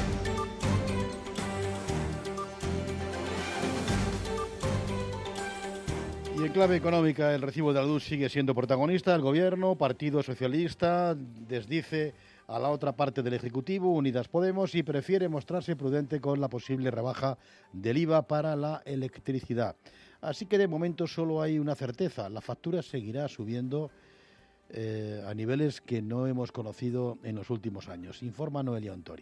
Y en clave económica, el recibo de la luz sigue siendo protagonista. El Gobierno, Partido Socialista, desdice a la otra parte del Ejecutivo, Unidas Podemos, y prefiere mostrarse prudente con la posible rebaja del IVA para la electricidad. Así que de momento solo hay una certeza: la factura seguirá subiendo a niveles que no hemos conocido en los últimos años. Informa Noelia Ontoria.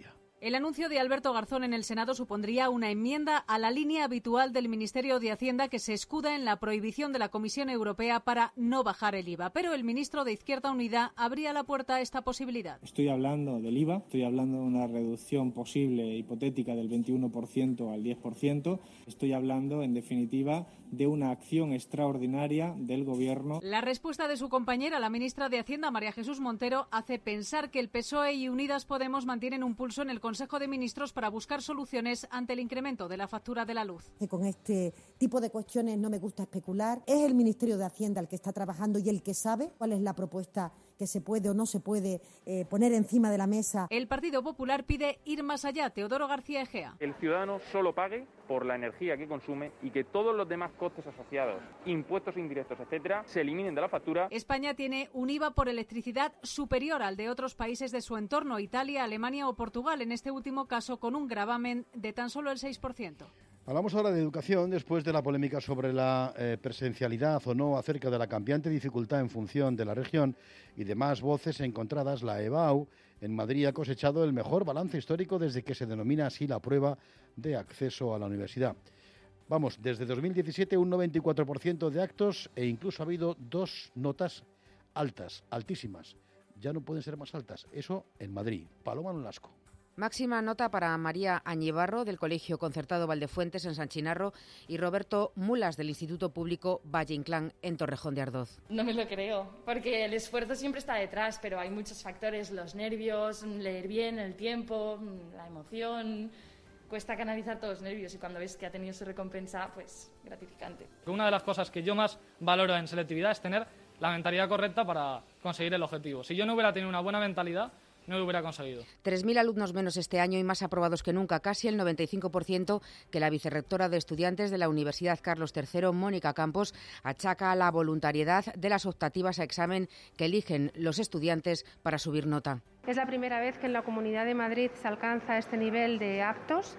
El anuncio de Alberto Garzón en el Senado supondría una enmienda a la línea habitual del Ministerio de Hacienda, que se escuda en la prohibición de la Comisión Europea para no bajar el IVA. Pero el ministro de Izquierda Unida abría la puerta a esta posibilidad. Estoy hablando del IVA, estoy hablando de una reducción posible hipotética del 21% al 10%. Estoy hablando, en definitiva, de una acción extraordinaria del Gobierno. La respuesta de su compañera, la ministra de Hacienda, María Jesús Montero, hace pensar que el PSOE y Unidas Podemos mantienen un pulso en el Consejo de Ministros para buscar soluciones ante el incremento de la factura de la luz. Con este tipo de cuestiones no me gusta especular. Es el Ministerio de Hacienda el que está trabajando y el que sabe cuál es la propuesta que se puede o no se puede poner encima de la mesa. El Partido Popular pide ir más allá. Teodoro García Egea. El ciudadano solo pague por la energía que consume y que todos los demás costes asociados, impuestos indirectos, etcétera, se eliminen de la factura. España tiene un IVA por electricidad superior al de otros países de su entorno, Italia, Alemania o Portugal, en este último caso con un gravamen de tan solo el 6%. Hablamos ahora de educación después de la polémica sobre la presencialidad o no acerca de la cambiante dificultad en función de la región y demás voces encontradas. La EBAU en Madrid ha cosechado el mejor balance histórico desde que se denomina así la prueba de acceso a la universidad. Vamos, desde 2017 un 94% de actos e incluso ha habido 2 notas altas, altísimas. Ya no pueden ser más altas. Eso en Madrid. Paloma Nolasco. Máxima nota para María Añibarro, del Colegio Concertado Valdefuentes, en San Chinarro, y Roberto Mulas, del Instituto Público Valle Inclán, en Torrejón de Ardoz. No me lo creo, porque el esfuerzo siempre está detrás, pero hay muchos factores, los nervios, leer bien, el tiempo, la emoción. Cuesta canalizar todos los nervios y cuando ves que ha tenido su recompensa, pues gratificante. Una de las cosas que yo más valoro en selectividad es tener la mentalidad correcta para conseguir el objetivo. Si yo no hubiera tenido una buena mentalidad, no lo hubiera conseguido. 3.000 alumnos menos este año y más aprobados que nunca, casi el 95%, que la vicerrectora de estudiantes de la Universidad Carlos III, Mónica Campos, achaca a la voluntariedad de las optativas a examen que eligen los estudiantes para subir nota. Es la primera vez que en la Comunidad de Madrid se alcanza este nivel de actos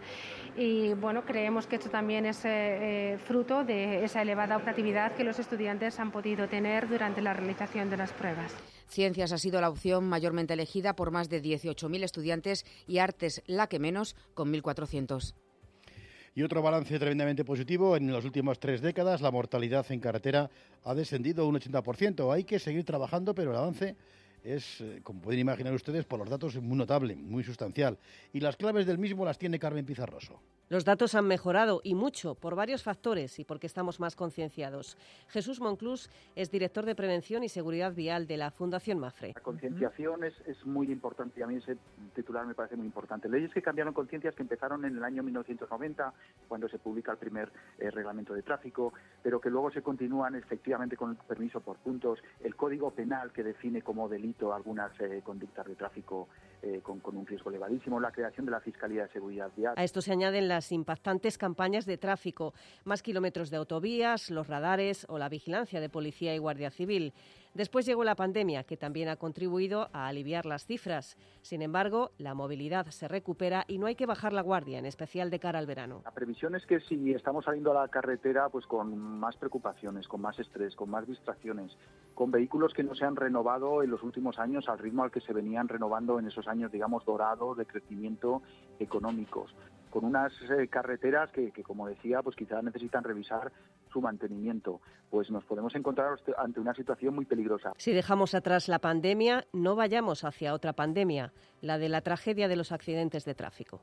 y bueno, creemos que esto también es fruto de esa elevada optatividad que los estudiantes han podido tener durante la realización de las pruebas. Ciencias ha sido la opción mayormente elegida por más de 18.000 estudiantes y Artes la que menos, con 1.400. Y otro balance tremendamente positivo: en las últimas 3 décadas la mortalidad en carretera ha descendido un 80%. Hay que seguir trabajando, pero el avance es, como pueden imaginar ustedes, por los datos muy notable, muy sustancial. Y las claves del mismo las tiene Carmen Pizarroso. Los datos han mejorado y mucho por varios factores y porque estamos más concienciados. Jesús Monclús es director de Prevención y Seguridad Vial de la Fundación Mafre. La concienciación es muy importante y a mí ese titular me parece muy importante. Leyes que cambiaron conciencias que empezaron en el año 1990, cuando se publica el primer reglamento de tráfico, pero que luego se continúan efectivamente con el permiso por puntos, el Código Penal que define como delito algunas conductas de tráfico con un riesgo elevadísimo, la creación de la Fiscalía de Seguridad Vial. A esto se añaden las impactantes campañas de tráfico, más kilómetros de autovías, los radares o la vigilancia de Policía y Guardia Civil. Después llegó la pandemia, que también ha contribuido a aliviar las cifras. Sin embargo, la movilidad se recupera y no hay que bajar la guardia, en especial de cara al verano. La previsión es que si estamos saliendo a la carretera pues con más preocupaciones, con más estrés, con más distracciones, con vehículos que no se han renovado en los últimos años al ritmo al que se venían renovando en esos años, digamos, dorados de crecimiento económicos, con unas carreteras que, como decía, pues quizás necesitan revisar su mantenimiento, pues nos podemos encontrar ante una situación muy peligrosa. Si dejamos atrás la pandemia, no vayamos hacia otra pandemia, la de la tragedia de los accidentes de tráfico.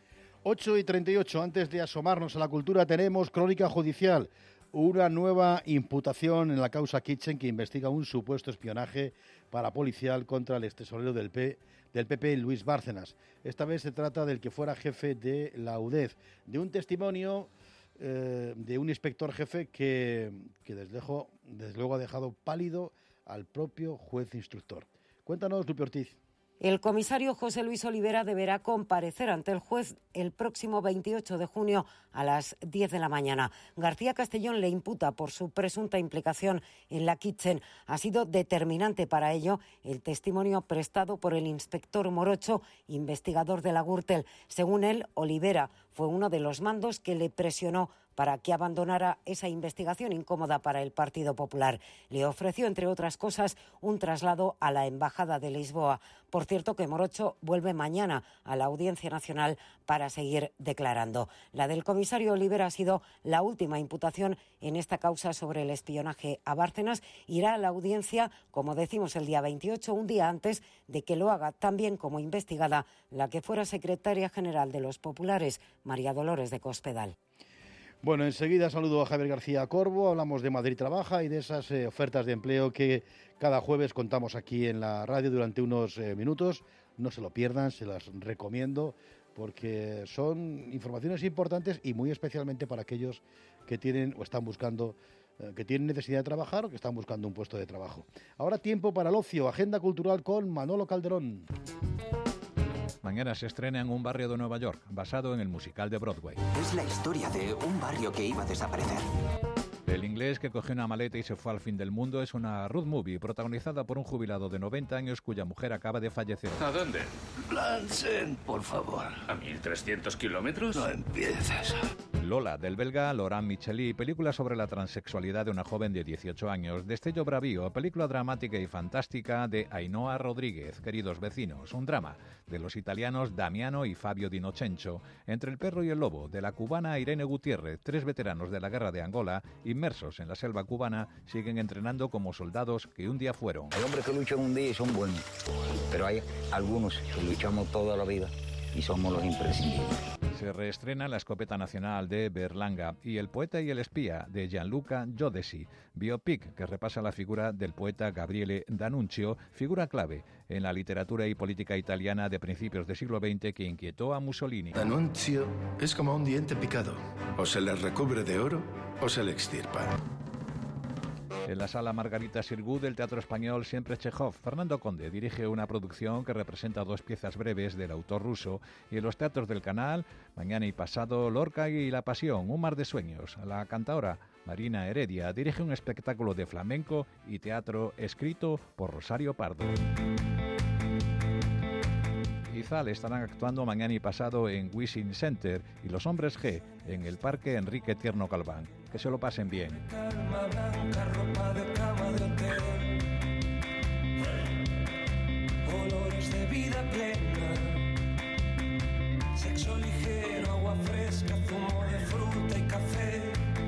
8:38, antes de asomarnos a la cultura, tenemos crónica judicial. Una nueva imputación en la causa Kitchen, que investiga un supuesto espionaje parapolicial contra el extesorero del PP, Luis Bárcenas. Esta vez se trata del que fuera jefe de la UDEF, de un testimonio de un inspector jefe que desde luego ha dejado pálido al propio juez instructor. Cuéntanos, Lupe Ortiz. El comisario José Luis Olivera deberá comparecer ante el juez el próximo 28 de junio a las 10 de la mañana. García Castellón le imputa por su presunta implicación en la Kitchen. Ha sido determinante para ello el testimonio prestado por el inspector Morocho, investigador de la Gürtel. Según él, Olivera fue uno de los mandos que le presionó para que abandonara esa investigación incómoda para el Partido Popular. Le ofreció, entre otras cosas, un traslado a la Embajada de Lisboa. Por cierto, que Morocho vuelve mañana a la Audiencia Nacional para seguir declarando. La del comisario Olivera ha sido la última imputación en esta causa sobre el espionaje a Bárcenas. Irá a la audiencia, como decimos, el día 28, un día antes de que lo haga también como investigada la que fuera secretaria general de los Populares, María Dolores de Cospedal. Bueno, enseguida saludo a Javier García Corbo, hablamos de Madrid Trabaja y de esas ofertas de empleo que cada jueves contamos aquí en la radio durante unos minutos. No se lo pierdan, se las recomiendo porque son informaciones importantes y muy especialmente para aquellos que tienen o están buscando, que tienen necesidad de trabajar o que están buscando un puesto de trabajo. Ahora tiempo para el ocio, agenda cultural con Manolo Calderón. Mañana se estrena en un barrio de Nueva York, basado en el musical de Broadway. Es la historia de un barrio que iba a desaparecer. El inglés que cogió una maleta y se fue al fin del mundo es una road movie protagonizada por un jubilado de 90 años cuya mujer acaba de fallecer. ¿A dónde? Blansen, por favor. ¿A 1.300 kilómetros? No empieces. Lola, del belga Laurent Micheli, película sobre la transexualidad de una joven de 18 años. Destello Bravío, película dramática y fantástica de Ainhoa Rodríguez, Queridos vecinos. Un drama de los italianos Damiano y Fabio Di Nocencio. Entre el perro y el lobo, de la cubana Irene Gutiérrez, 3 veteranos de la guerra de Angola, inmersos en la selva cubana, siguen entrenando como soldados que un día fueron. Hay hombres que luchan un día y son buenos, pero hay algunos que luchamos toda la vida y somos los imprescindibles. Se reestrena La escopeta nacional de Berlanga y El poeta y el espía de Gianluca Giodesi, biopic que repasa la figura del poeta Gabriele D'Annunzio, figura clave en la literatura y política italiana de principios del siglo XX que inquietó a Mussolini. D'Annunzio es como un diente picado, o se le recubre de oro o se le extirpa. En la sala Margarita Sirgu del Teatro Español Siempre Chejov, Fernando Conde dirige una producción que representa 2 piezas breves del autor ruso, y en los teatros del Canal, mañana y pasado, Lorca y La Pasión, Un mar de sueños. La cantaora Marina Heredia dirige un espectáculo de flamenco y teatro escrito por Rosario Pardo. Izal estarán actuando mañana y pasado en Wishing Center y Los Hombres G en el Parque Enrique Tierno Calván. Que se lo pasen bien. Calma blanca, ropa de cama de hotel, olores de vida plena, sexo ligero, agua fresca, zumo de fruta y café.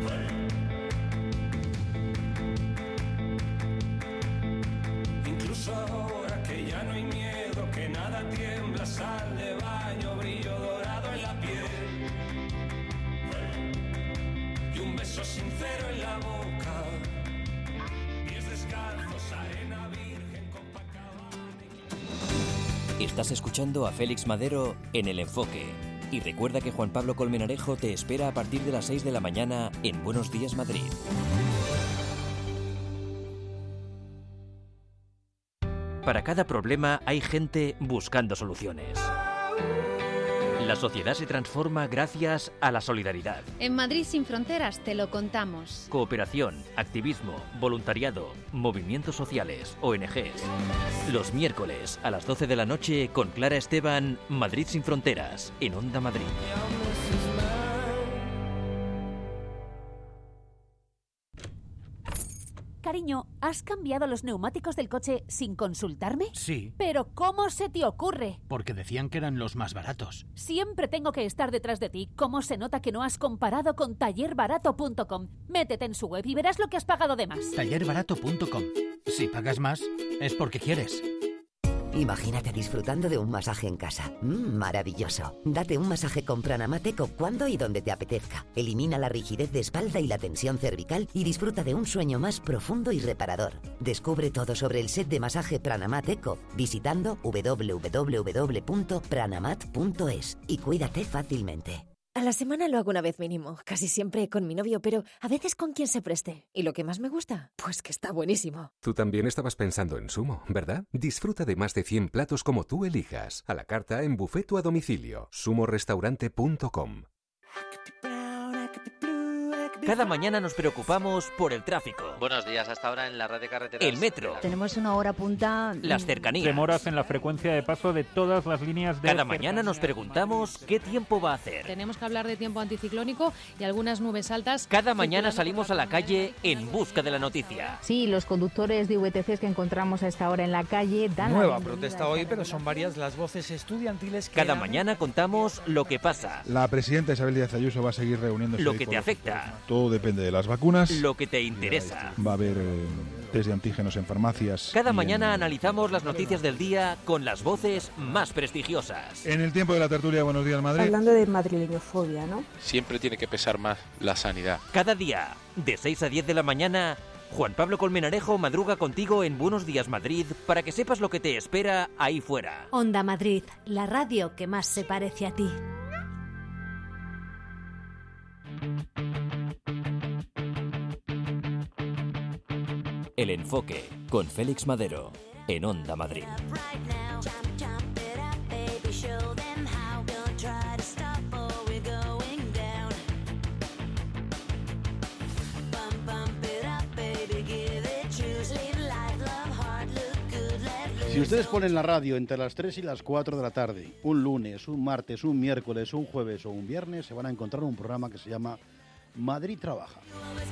Incluso ahora que ya no hay miedo, que nada tiembla, sal de baño, brillo dorado en la piel. Un beso sincero en la boca, pies descalzos, arena virgen, Copacabana. Estás escuchando a Félix Madero en El Enfoque. Y recuerda que Juan Pablo Colmenarejo te espera a partir de las 6 de la mañana en Buenos Días Madrid. Para cada problema hay gente buscando soluciones. La sociedad se transforma gracias a la solidaridad. En Madrid sin fronteras te lo contamos. Cooperación, activismo, voluntariado, movimientos sociales, ONGs. Los miércoles a las 12 de la noche con Clara Esteban, Madrid sin fronteras, en Onda Madrid. Cariño, ¿has cambiado los neumáticos del coche sin consultarme? Sí. ¿Pero cómo se te ocurre? Porque decían que eran los más baratos. Siempre tengo que estar detrás de ti. ¿Cómo se nota que no has comparado con tallerbarato.com? Métete en su web y verás lo que has pagado de más. Tallerbarato.com. Si pagas más, es porque quieres. Imagínate disfrutando de un masaje en casa. Maravilloso. Date un masaje con Pranamat Eco cuando y donde te apetezca. Elimina la rigidez de espalda y la tensión cervical y disfruta de un sueño más profundo y reparador. Descubre todo sobre el set de masaje Pranamat Eco visitando www.pranamat.es y cuídate fácilmente. A la semana lo hago una vez mínimo, casi siempre con mi novio, pero a veces con quien se preste. ¿Y lo que más me gusta? Pues que está buenísimo. Tú también estabas pensando en Sumo, ¿verdad? Disfruta de más de 100 platos como tú elijas. A la carta en buffet o a domicilio. sumorestaurante.com. Cada mañana nos preocupamos por el tráfico. Buenos días, hasta ahora en la red de carreteras. El metro. Tenemos una hora punta. Las cercanías. Demoras en la frecuencia de paso de todas las líneas de... Cada mañana nos preguntamos qué tiempo va a hacer. Tenemos que hablar de tiempo anticiclónico y algunas nubes altas. Cada mañana salimos a la calle en busca de la noticia. Sí, los conductores de VTCs que encontramos a esta hora en la calle dan... Nueva protesta hoy, pero son varias las voces estudiantiles que... Cada mañana contamos lo que pasa. La presidenta Isabel Díaz Ayuso va a seguir reuniéndose... Lo que te afecta. Todo depende de las vacunas. Lo que te interesa. Va a haber test de antígenos en farmacias. Cada mañana analizamos las noticias del día con las voces más prestigiosas. En el tiempo de la tertulia, Buenos Días Madrid. Hablando de madrileñofobia, ¿no? Siempre tiene que pesar más la sanidad. Cada día, de 6 a 10 de la mañana, Juan Pablo Colmenarejo madruga contigo en Buenos Días Madrid para que sepas lo que te espera ahí fuera. Onda Madrid, la radio que más se parece a ti. El enfoque con Félix Madero en Onda Madrid. Si ustedes ponen la radio entre las 3 y las 4 de la tarde, un lunes, un martes, un miércoles, un jueves o un viernes, se van a encontrar un programa que se llama Madrid Trabaja.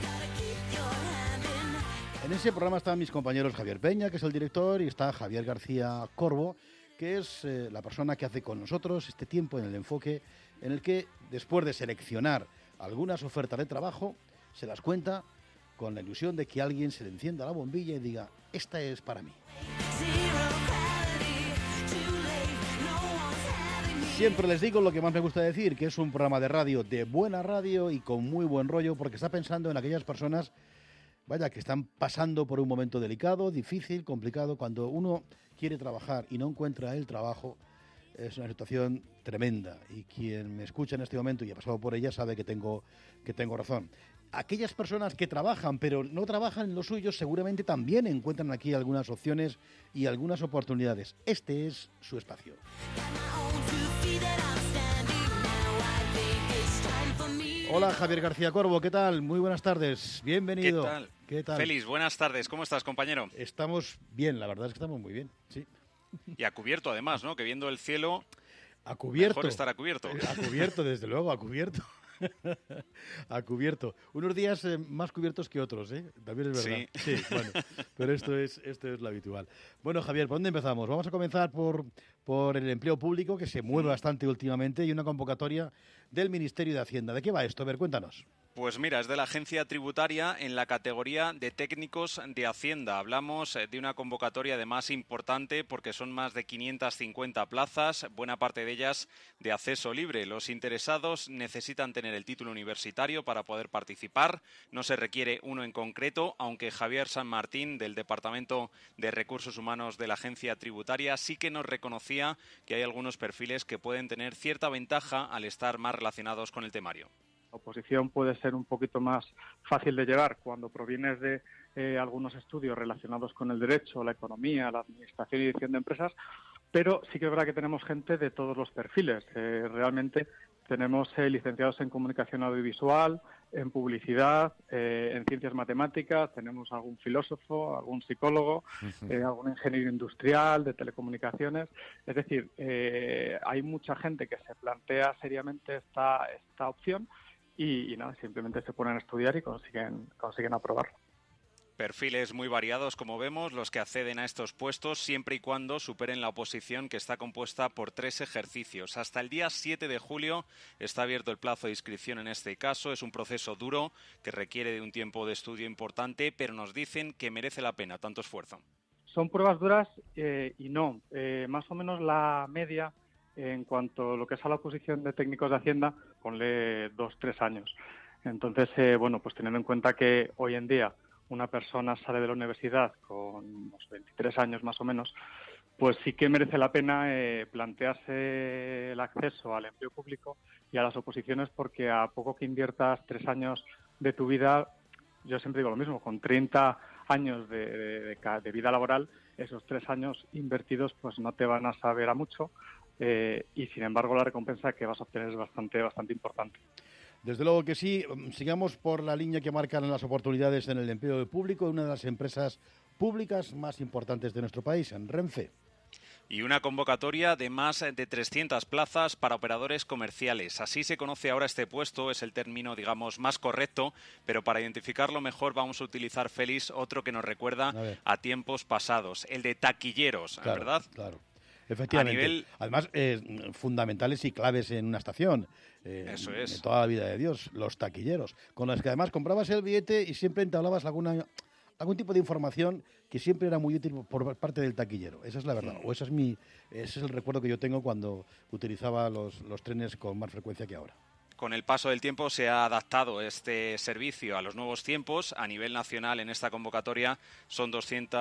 En ese programa están mis compañeros Javier Peña, que es el director, y está Javier García Corbo, que es la persona que hace con nosotros este tiempo en el enfoque, en el que, después de seleccionar algunas ofertas de trabajo, se las cuenta con la ilusión de que alguien se le encienda la bombilla y diga, esta es para mí. Siempre les digo lo que más me gusta decir, que es un programa de radio de buena radio y con muy buen rollo, porque está pensando en aquellas personas, vaya, que están pasando por un momento delicado, difícil, complicado. Cuando uno quiere trabajar y no encuentra el trabajo, es una situación tremenda. Y quien me escucha en este momento y ha pasado por ella sabe que tengo razón. Aquellas personas que trabajan pero no trabajan en lo suyo seguramente también encuentran aquí algunas opciones y algunas oportunidades. Este es su espacio. Hola Javier García Corbo, ¿qué tal? Muy buenas tardes, bienvenido. ¿Qué tal? Félix, buenas tardes, ¿cómo estás, compañero? Estamos bien, la verdad es que estamos muy bien, sí. Y a cubierto además, ¿no? Que viendo el cielo, a cubierto. Mejor estar a cubierto. A cubierto, desde luego, a cubierto. A cubierto. Unos días más cubiertos que otros, ¿eh? También es verdad. Sí, bueno, pero esto es lo habitual. Bueno, Javier, ¿por dónde empezamos? Vamos a comenzar por el empleo público, que se mueve bastante últimamente, y una convocatoria del Ministerio de Hacienda. ¿De qué va esto? A ver, cuéntanos. Pues mira, es de la agencia tributaria en la categoría de técnicos de Hacienda. Hablamos de una convocatoria además importante porque son más de 550 plazas, buena parte de ellas de acceso libre. Los interesados necesitan tener el título universitario para poder participar. No se requiere uno en concreto, aunque Javier San Martín, del Departamento de Recursos Humanos de la agencia tributaria, sí que nos reconocía que hay algunos perfiles que pueden tener cierta ventaja al estar más relacionados con el temario. La oposición puede ser un poquito más fácil de llevar cuando provienes de algunos estudios relacionados con el derecho, la economía, la administración y dirección de empresas, pero sí que es verdad que tenemos gente de todos los perfiles. Realmente tenemos licenciados en comunicación audiovisual, en publicidad, en ciencias matemáticas, tenemos algún filósofo, algún psicólogo, algún ingeniero industrial, de telecomunicaciones. Es decir, hay mucha gente que se plantea seriamente esta opción y nada, simplemente se ponen a estudiar y consiguen aprobarlo. Perfiles muy variados, como vemos, los que acceden a estos puestos, siempre y cuando superen la oposición, que está compuesta por 3 ejercicios. Hasta el día 7 de julio está abierto el plazo de inscripción en este caso. Es un proceso duro que requiere de un tiempo de estudio importante, pero nos dicen que merece la pena tanto esfuerzo. Son pruebas duras y no. Más o menos la media en cuanto a lo que es a la oposición de técnicos de Hacienda, ponle 2-3 años. Entonces, pues teniendo en cuenta que hoy en día una persona sale de la universidad con unos 23 años más o menos, pues sí que merece la pena plantearse el acceso al empleo público y a las oposiciones, porque a poco que inviertas 3 años de tu vida, yo siempre digo lo mismo, con 30 años de vida laboral, esos 3 años invertidos pues no te van a saber a mucho, y sin embargo la recompensa que vas a obtener es bastante importante. Desde luego que sí. Sigamos por la línea que marcan las oportunidades en el empleo público, una de las empresas públicas más importantes de nuestro país, en Renfe. Y una convocatoria de más de 300 plazas para operadores comerciales. Así se conoce ahora este puesto, es el término, digamos, más correcto, pero para identificarlo mejor vamos a utilizar, Félix, otro que nos recuerda a tiempos pasados, el de taquilleros, claro, ¿verdad? Claro. Efectivamente. Además, fundamentales y claves en una estación. Eso es. De toda la vida de Dios, los taquilleros, con los que además comprabas el billete y siempre entablabas algún tipo de información que siempre era muy útil por parte del taquillero. Esa es la verdad. O ese es el recuerdo que yo tengo cuando utilizaba los trenes con más frecuencia que ahora. Con el paso del tiempo se ha adaptado este servicio a los nuevos tiempos. A nivel nacional, en esta convocatoria son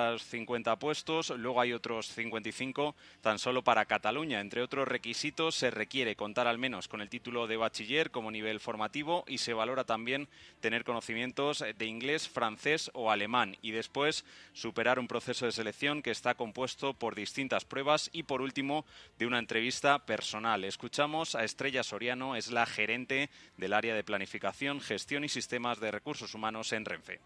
250 puestos, luego hay otros 55 tan solo para Cataluña. Entre otros requisitos, se requiere contar al menos con el título de bachiller como nivel formativo y se valora también tener conocimientos de inglés, francés o alemán y después superar un proceso de selección que está compuesto por distintas pruebas y, por último, de una entrevista personal. Escuchamos a Estrella Soriano, es la gerente del área de planificación, gestión y sistemas de recursos humanos en Renfe.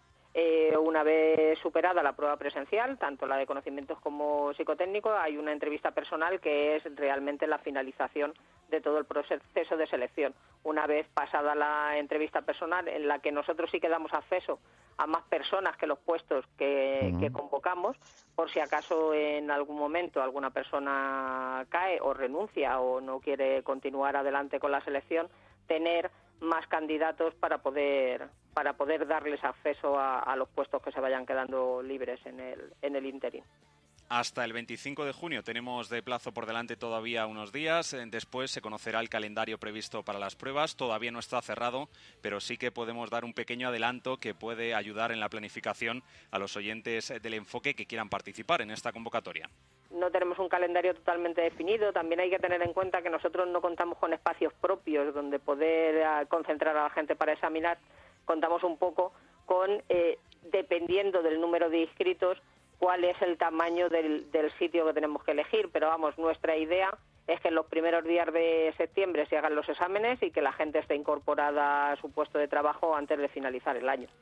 Una vez superada la prueba presencial, tanto la de conocimientos como psicotécnico, hay una entrevista personal que es realmente la finalización de todo el proceso de selección. Una vez pasada la entrevista personal, en la que nosotros sí que damos acceso a más personas que los puestos que convocamos, por si acaso en algún momento alguna persona cae o renuncia o no quiere continuar adelante con la selección, tener más candidatos para poder darles acceso a los puestos que se vayan quedando libres en el ínterin. Hasta el 25 de junio tenemos de plazo por delante todavía unos días. Después se conocerá el calendario previsto para las pruebas. Todavía no está cerrado, pero sí que podemos dar un pequeño adelanto que puede ayudar en la planificación a los oyentes del Enfoque que quieran participar en esta convocatoria. No tenemos un calendario totalmente definido. También hay que tener en cuenta que nosotros no contamos con espacios propios donde poder concentrar a la gente para examinar. Contamos un poco con, dependiendo del número de inscritos, cuál es el tamaño del sitio que tenemos que elegir. Pero vamos, nuestra idea es que en los primeros días de septiembre se hagan los exámenes y que la gente esté incorporada a su puesto de trabajo antes de finalizar el año.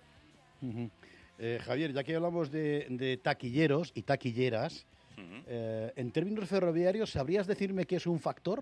Javier, ya que hablamos de taquilleros y taquilleras, en términos ferroviarios, ¿sabrías decirme qué es un factor?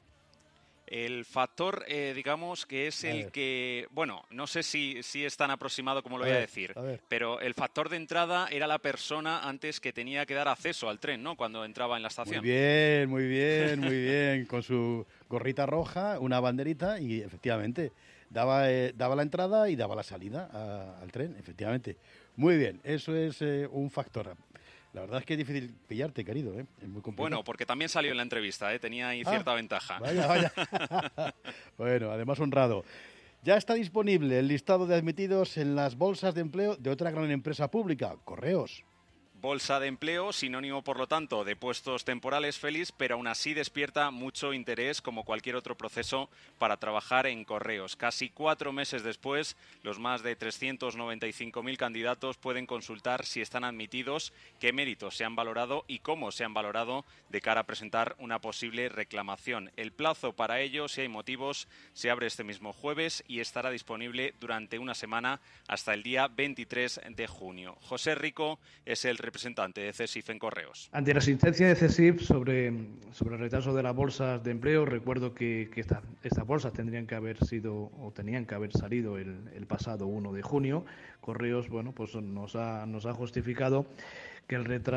El factor, digamos, que es el que, bueno, no sé si es tan aproximado como lo voy a decir, pero el factor de entrada era la persona antes que tenía que dar acceso al tren, ¿no?, cuando entraba en la estación. Muy bien, con su gorrita roja, una banderita y efectivamente daba la entrada y daba la salida al tren, efectivamente. Muy bien, eso es un factor. La verdad es que es difícil pillarte, querido, ¿eh? Es muy complicado. Bueno, porque también salió en la entrevista, ¿eh? Tenía ahí cierta ventaja. Vaya. Bueno, además honrado. Ya está disponible el listado de admitidos en las bolsas de empleo de otra gran empresa pública, Correos. Bolsa de empleo, sinónimo por lo tanto de puestos temporales, Félix, pero aún así despierta mucho interés como cualquier otro proceso para trabajar en Correos. Casi 4 meses después, los más de 395.000 candidatos pueden consultar si están admitidos, qué méritos se han valorado y cómo se han valorado de cara a presentar una posible reclamación. El plazo para ello, si hay motivos, se abre este mismo jueves y estará disponible durante una semana hasta el día 23 de junio. José Rico es el representante de CESIF en Correos. Ante la insistencia de CESIF sobre el retraso de las bolsas de empleo, recuerdo que estas bolsas tenían que haber salido el pasado 1 de junio. Correos, bueno, pues nos ha justificado que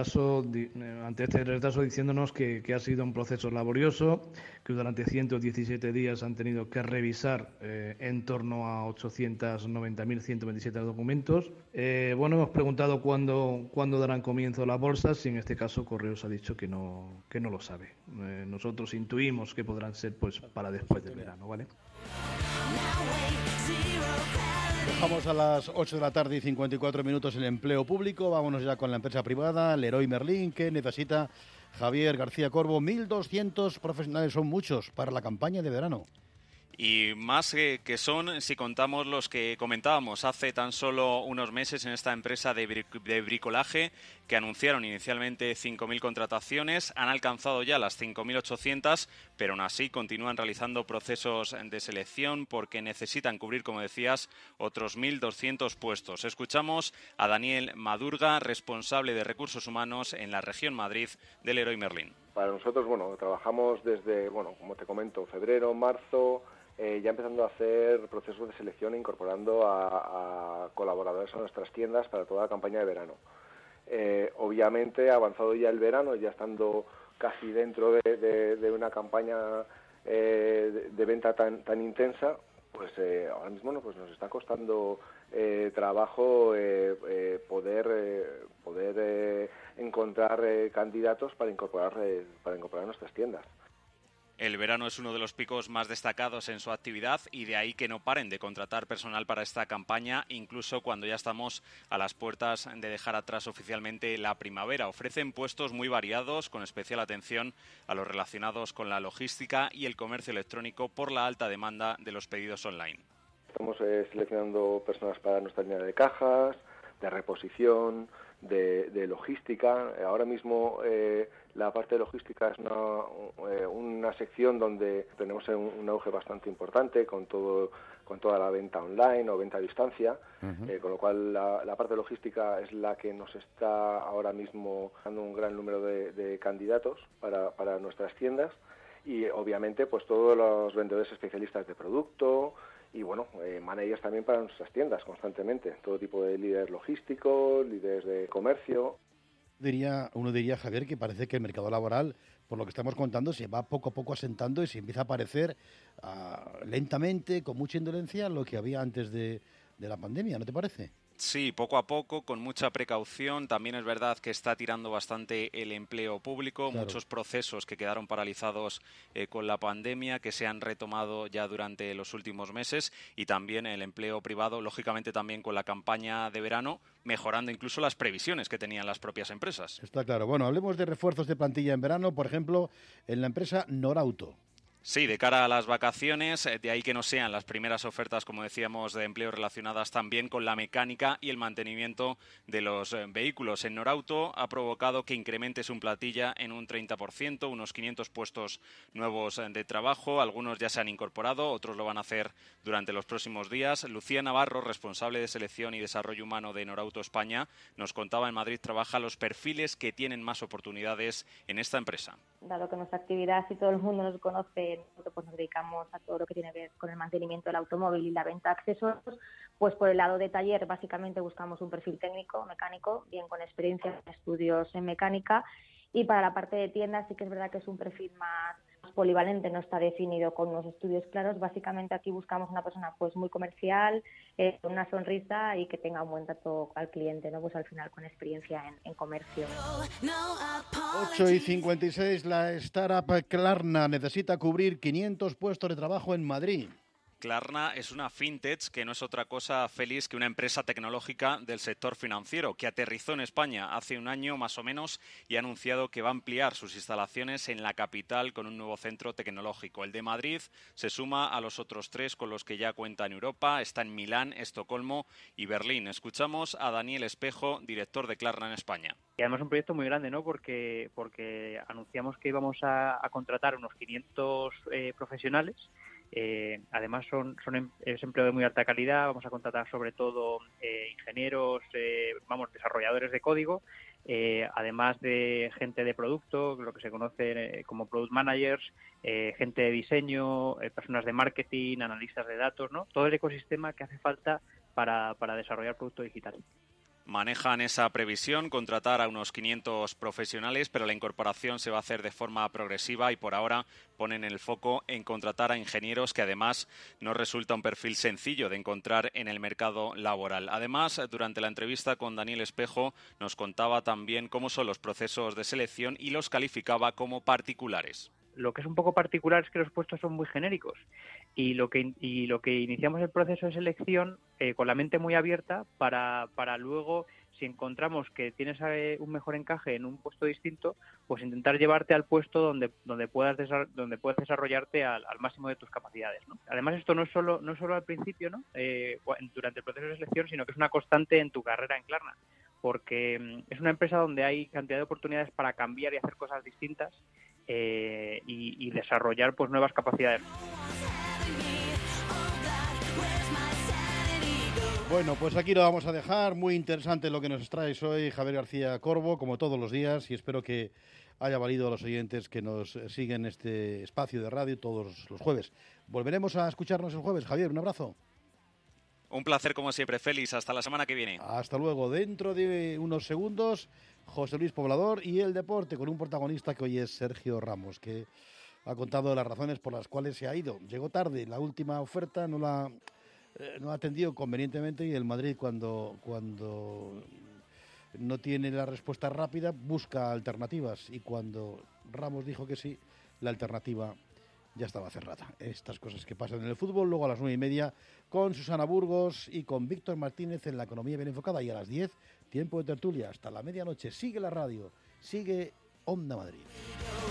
ante este retraso diciéndonos que ha sido un proceso laborioso, que durante 117 días han tenido que revisar en torno a 890.127 documentos. Hemos preguntado cuándo darán comienzo las bolsas y en este caso Correos ha dicho que no lo sabe. Nosotros intuimos que podrán ser pues para después del verano, ¿vale? Dejamos a las 8 de la tarde y 54 minutos el empleo público. Vámonos ya con la empresa privada, Leroy Merlin, que necesita Javier García Corbo. 1.200 profesionales, son muchos para la campaña de verano. Y más que son, si contamos los que comentábamos hace tan solo unos meses en esta empresa de bricolaje, que anunciaron inicialmente 5.000 contrataciones, han alcanzado ya las 5.800, pero aún así continúan realizando procesos de selección porque necesitan cubrir, como decías, otros 1.200 puestos. Escuchamos a Daniel Madurga, responsable de Recursos Humanos en la región Madrid del Leroy Merlin. Para nosotros, trabajamos desde, como te comento, febrero, marzo, ya empezando a hacer procesos de selección e incorporando a colaboradores a nuestras tiendas para toda la campaña de verano. Obviamente, avanzado ya el verano, ya estando casi dentro de una campaña de venta tan intensa, pues ahora mismo nos está costando trabajo poder encontrar candidatos para incorporar a nuestras tiendas. El verano es uno de los picos más destacados en su actividad y de ahí que no paren de contratar personal para esta campaña, incluso cuando ya estamos a las puertas de dejar atrás oficialmente la primavera. Ofrecen puestos muy variados, con especial atención a los relacionados con la logística y el comercio electrónico por la alta demanda de los pedidos online. Estamos seleccionando personas para nuestra línea de cajas, de reposición, de logística. Ahora mismo la parte de logística es una sección donde tenemos un auge bastante importante con toda la venta online o venta a distancia, con lo cual la parte de logística es la que nos está ahora mismo dando un gran número de candidatos para nuestras tiendas y obviamente pues todos los vendedores especialistas de producto y managers también para nuestras tiendas constantemente, todo tipo de líderes logísticos, líderes de comercio. Uno diría, Javier, que parece que el mercado laboral, por lo que estamos contando, se va poco a poco asentando y se empieza a aparecer lentamente, con mucha indolencia, lo que había antes de la pandemia, ¿no te parece? Sí, poco a poco, con mucha precaución. También es verdad que está tirando bastante el empleo público, claro. Muchos procesos que quedaron paralizados con la pandemia, que se han retomado ya durante los últimos meses, y también el empleo privado, lógicamente también con la campaña de verano, mejorando incluso las previsiones que tenían las propias empresas. Está claro. Bueno, hablemos de refuerzos de plantilla en verano, por ejemplo, en la empresa Norauto. Sí, de cara a las vacaciones, de ahí que no sean las primeras ofertas, como decíamos, de empleo relacionadas también con la mecánica y el mantenimiento de los vehículos. En Norauto ha provocado que incremente su plantilla en un 30%, unos 500 puestos nuevos de trabajo. Algunos ya se han incorporado, otros lo van a hacer durante los próximos días. Lucía Navarro, responsable de selección y desarrollo humano de Norauto España, nos contaba en Madrid trabaja los perfiles que tienen más oportunidades en esta empresa. Dado que nuestra actividad, si todo el mundo nos conoce, pues nos dedicamos a todo lo que tiene que ver con el mantenimiento del automóvil y la venta de accesorios, pues por el lado de taller básicamente buscamos un perfil técnico, mecánico, bien con experiencia en estudios en mecánica, y para la parte de tiendas sí que es verdad que es un perfil más polivalente, no está definido con unos estudios claros. Básicamente aquí buscamos una persona pues muy comercial, con una sonrisa y que tenga un buen trato al cliente, ¿no? Pues al final con experiencia en comercio. 8:56, la startup Klarna necesita cubrir 500 puestos de trabajo en Madrid. Klarna es una fintech que no es otra cosa, Félix, que una empresa tecnológica del sector financiero que aterrizó en España hace un año más o menos y ha anunciado que va a ampliar sus instalaciones en la capital con un nuevo centro tecnológico. El de Madrid se suma a los otros 3 con los que ya cuenta en Europa. Está en Milán, Estocolmo y Berlín. Escuchamos a Daniel Espejo, director de Klarna en España. Y además un proyecto muy grande, ¿no? Porque anunciamos que íbamos a contratar unos 500 profesionales. Además es empleo de muy alta calidad. Vamos a contratar sobre todo ingenieros, desarrolladores de código, además de gente de producto, lo que se conoce como product managers, gente de diseño, personas de marketing, analistas de datos, ¿no? Todo el ecosistema que hace falta para desarrollar producto digital. Manejan esa previsión, contratar a unos 500 profesionales, pero la incorporación se va a hacer de forma progresiva y por ahora ponen el foco en contratar a ingenieros, que además no resulta un perfil sencillo de encontrar en el mercado laboral. Además, durante la entrevista con Daniel Espejo nos contaba también cómo son los procesos de selección y los calificaba como particulares. Lo que es un poco particular es que los puestos son muy genéricos y lo que iniciamos el proceso de selección con la mente muy abierta para luego, si encontramos que tienes un mejor encaje en un puesto distinto, pues intentar llevarte al puesto donde puedas desarrollarte al máximo de tus capacidades, ¿no? Además, esto no es solo al principio, ¿no? Durante el proceso de selección, sino que es una constante en tu carrera en Klarna, porque es una empresa donde hay cantidad de oportunidades para cambiar y hacer cosas distintas y desarrollar pues nuevas capacidades. Bueno, pues aquí lo vamos a dejar. Muy interesante lo que nos traes hoy, Javier García Corbo, como todos los días, y espero que haya valido a los oyentes que nos siguen este espacio de radio todos los jueves. Volveremos a escucharnos el jueves. Javier, un abrazo. Un placer como siempre, Félix. Hasta la semana que viene. Hasta luego. Dentro de unos segundos, José Luis Poblador y el deporte, con un protagonista que hoy es Sergio Ramos, que ha contado las razones por las cuales se ha ido. Llegó tarde, la última oferta no ha atendido convenientemente, y el Madrid cuando no tiene la respuesta rápida busca alternativas, y cuando Ramos dijo que sí, la alternativa ya estaba cerrada. Estas cosas que pasan en el fútbol. Luego a las 9:30 con Susana Burgos y con Víctor Martínez en La Economía Bien Enfocada, y a las 10 tiempo de tertulia hasta la medianoche. Sigue la radio, sigue Onda Madrid.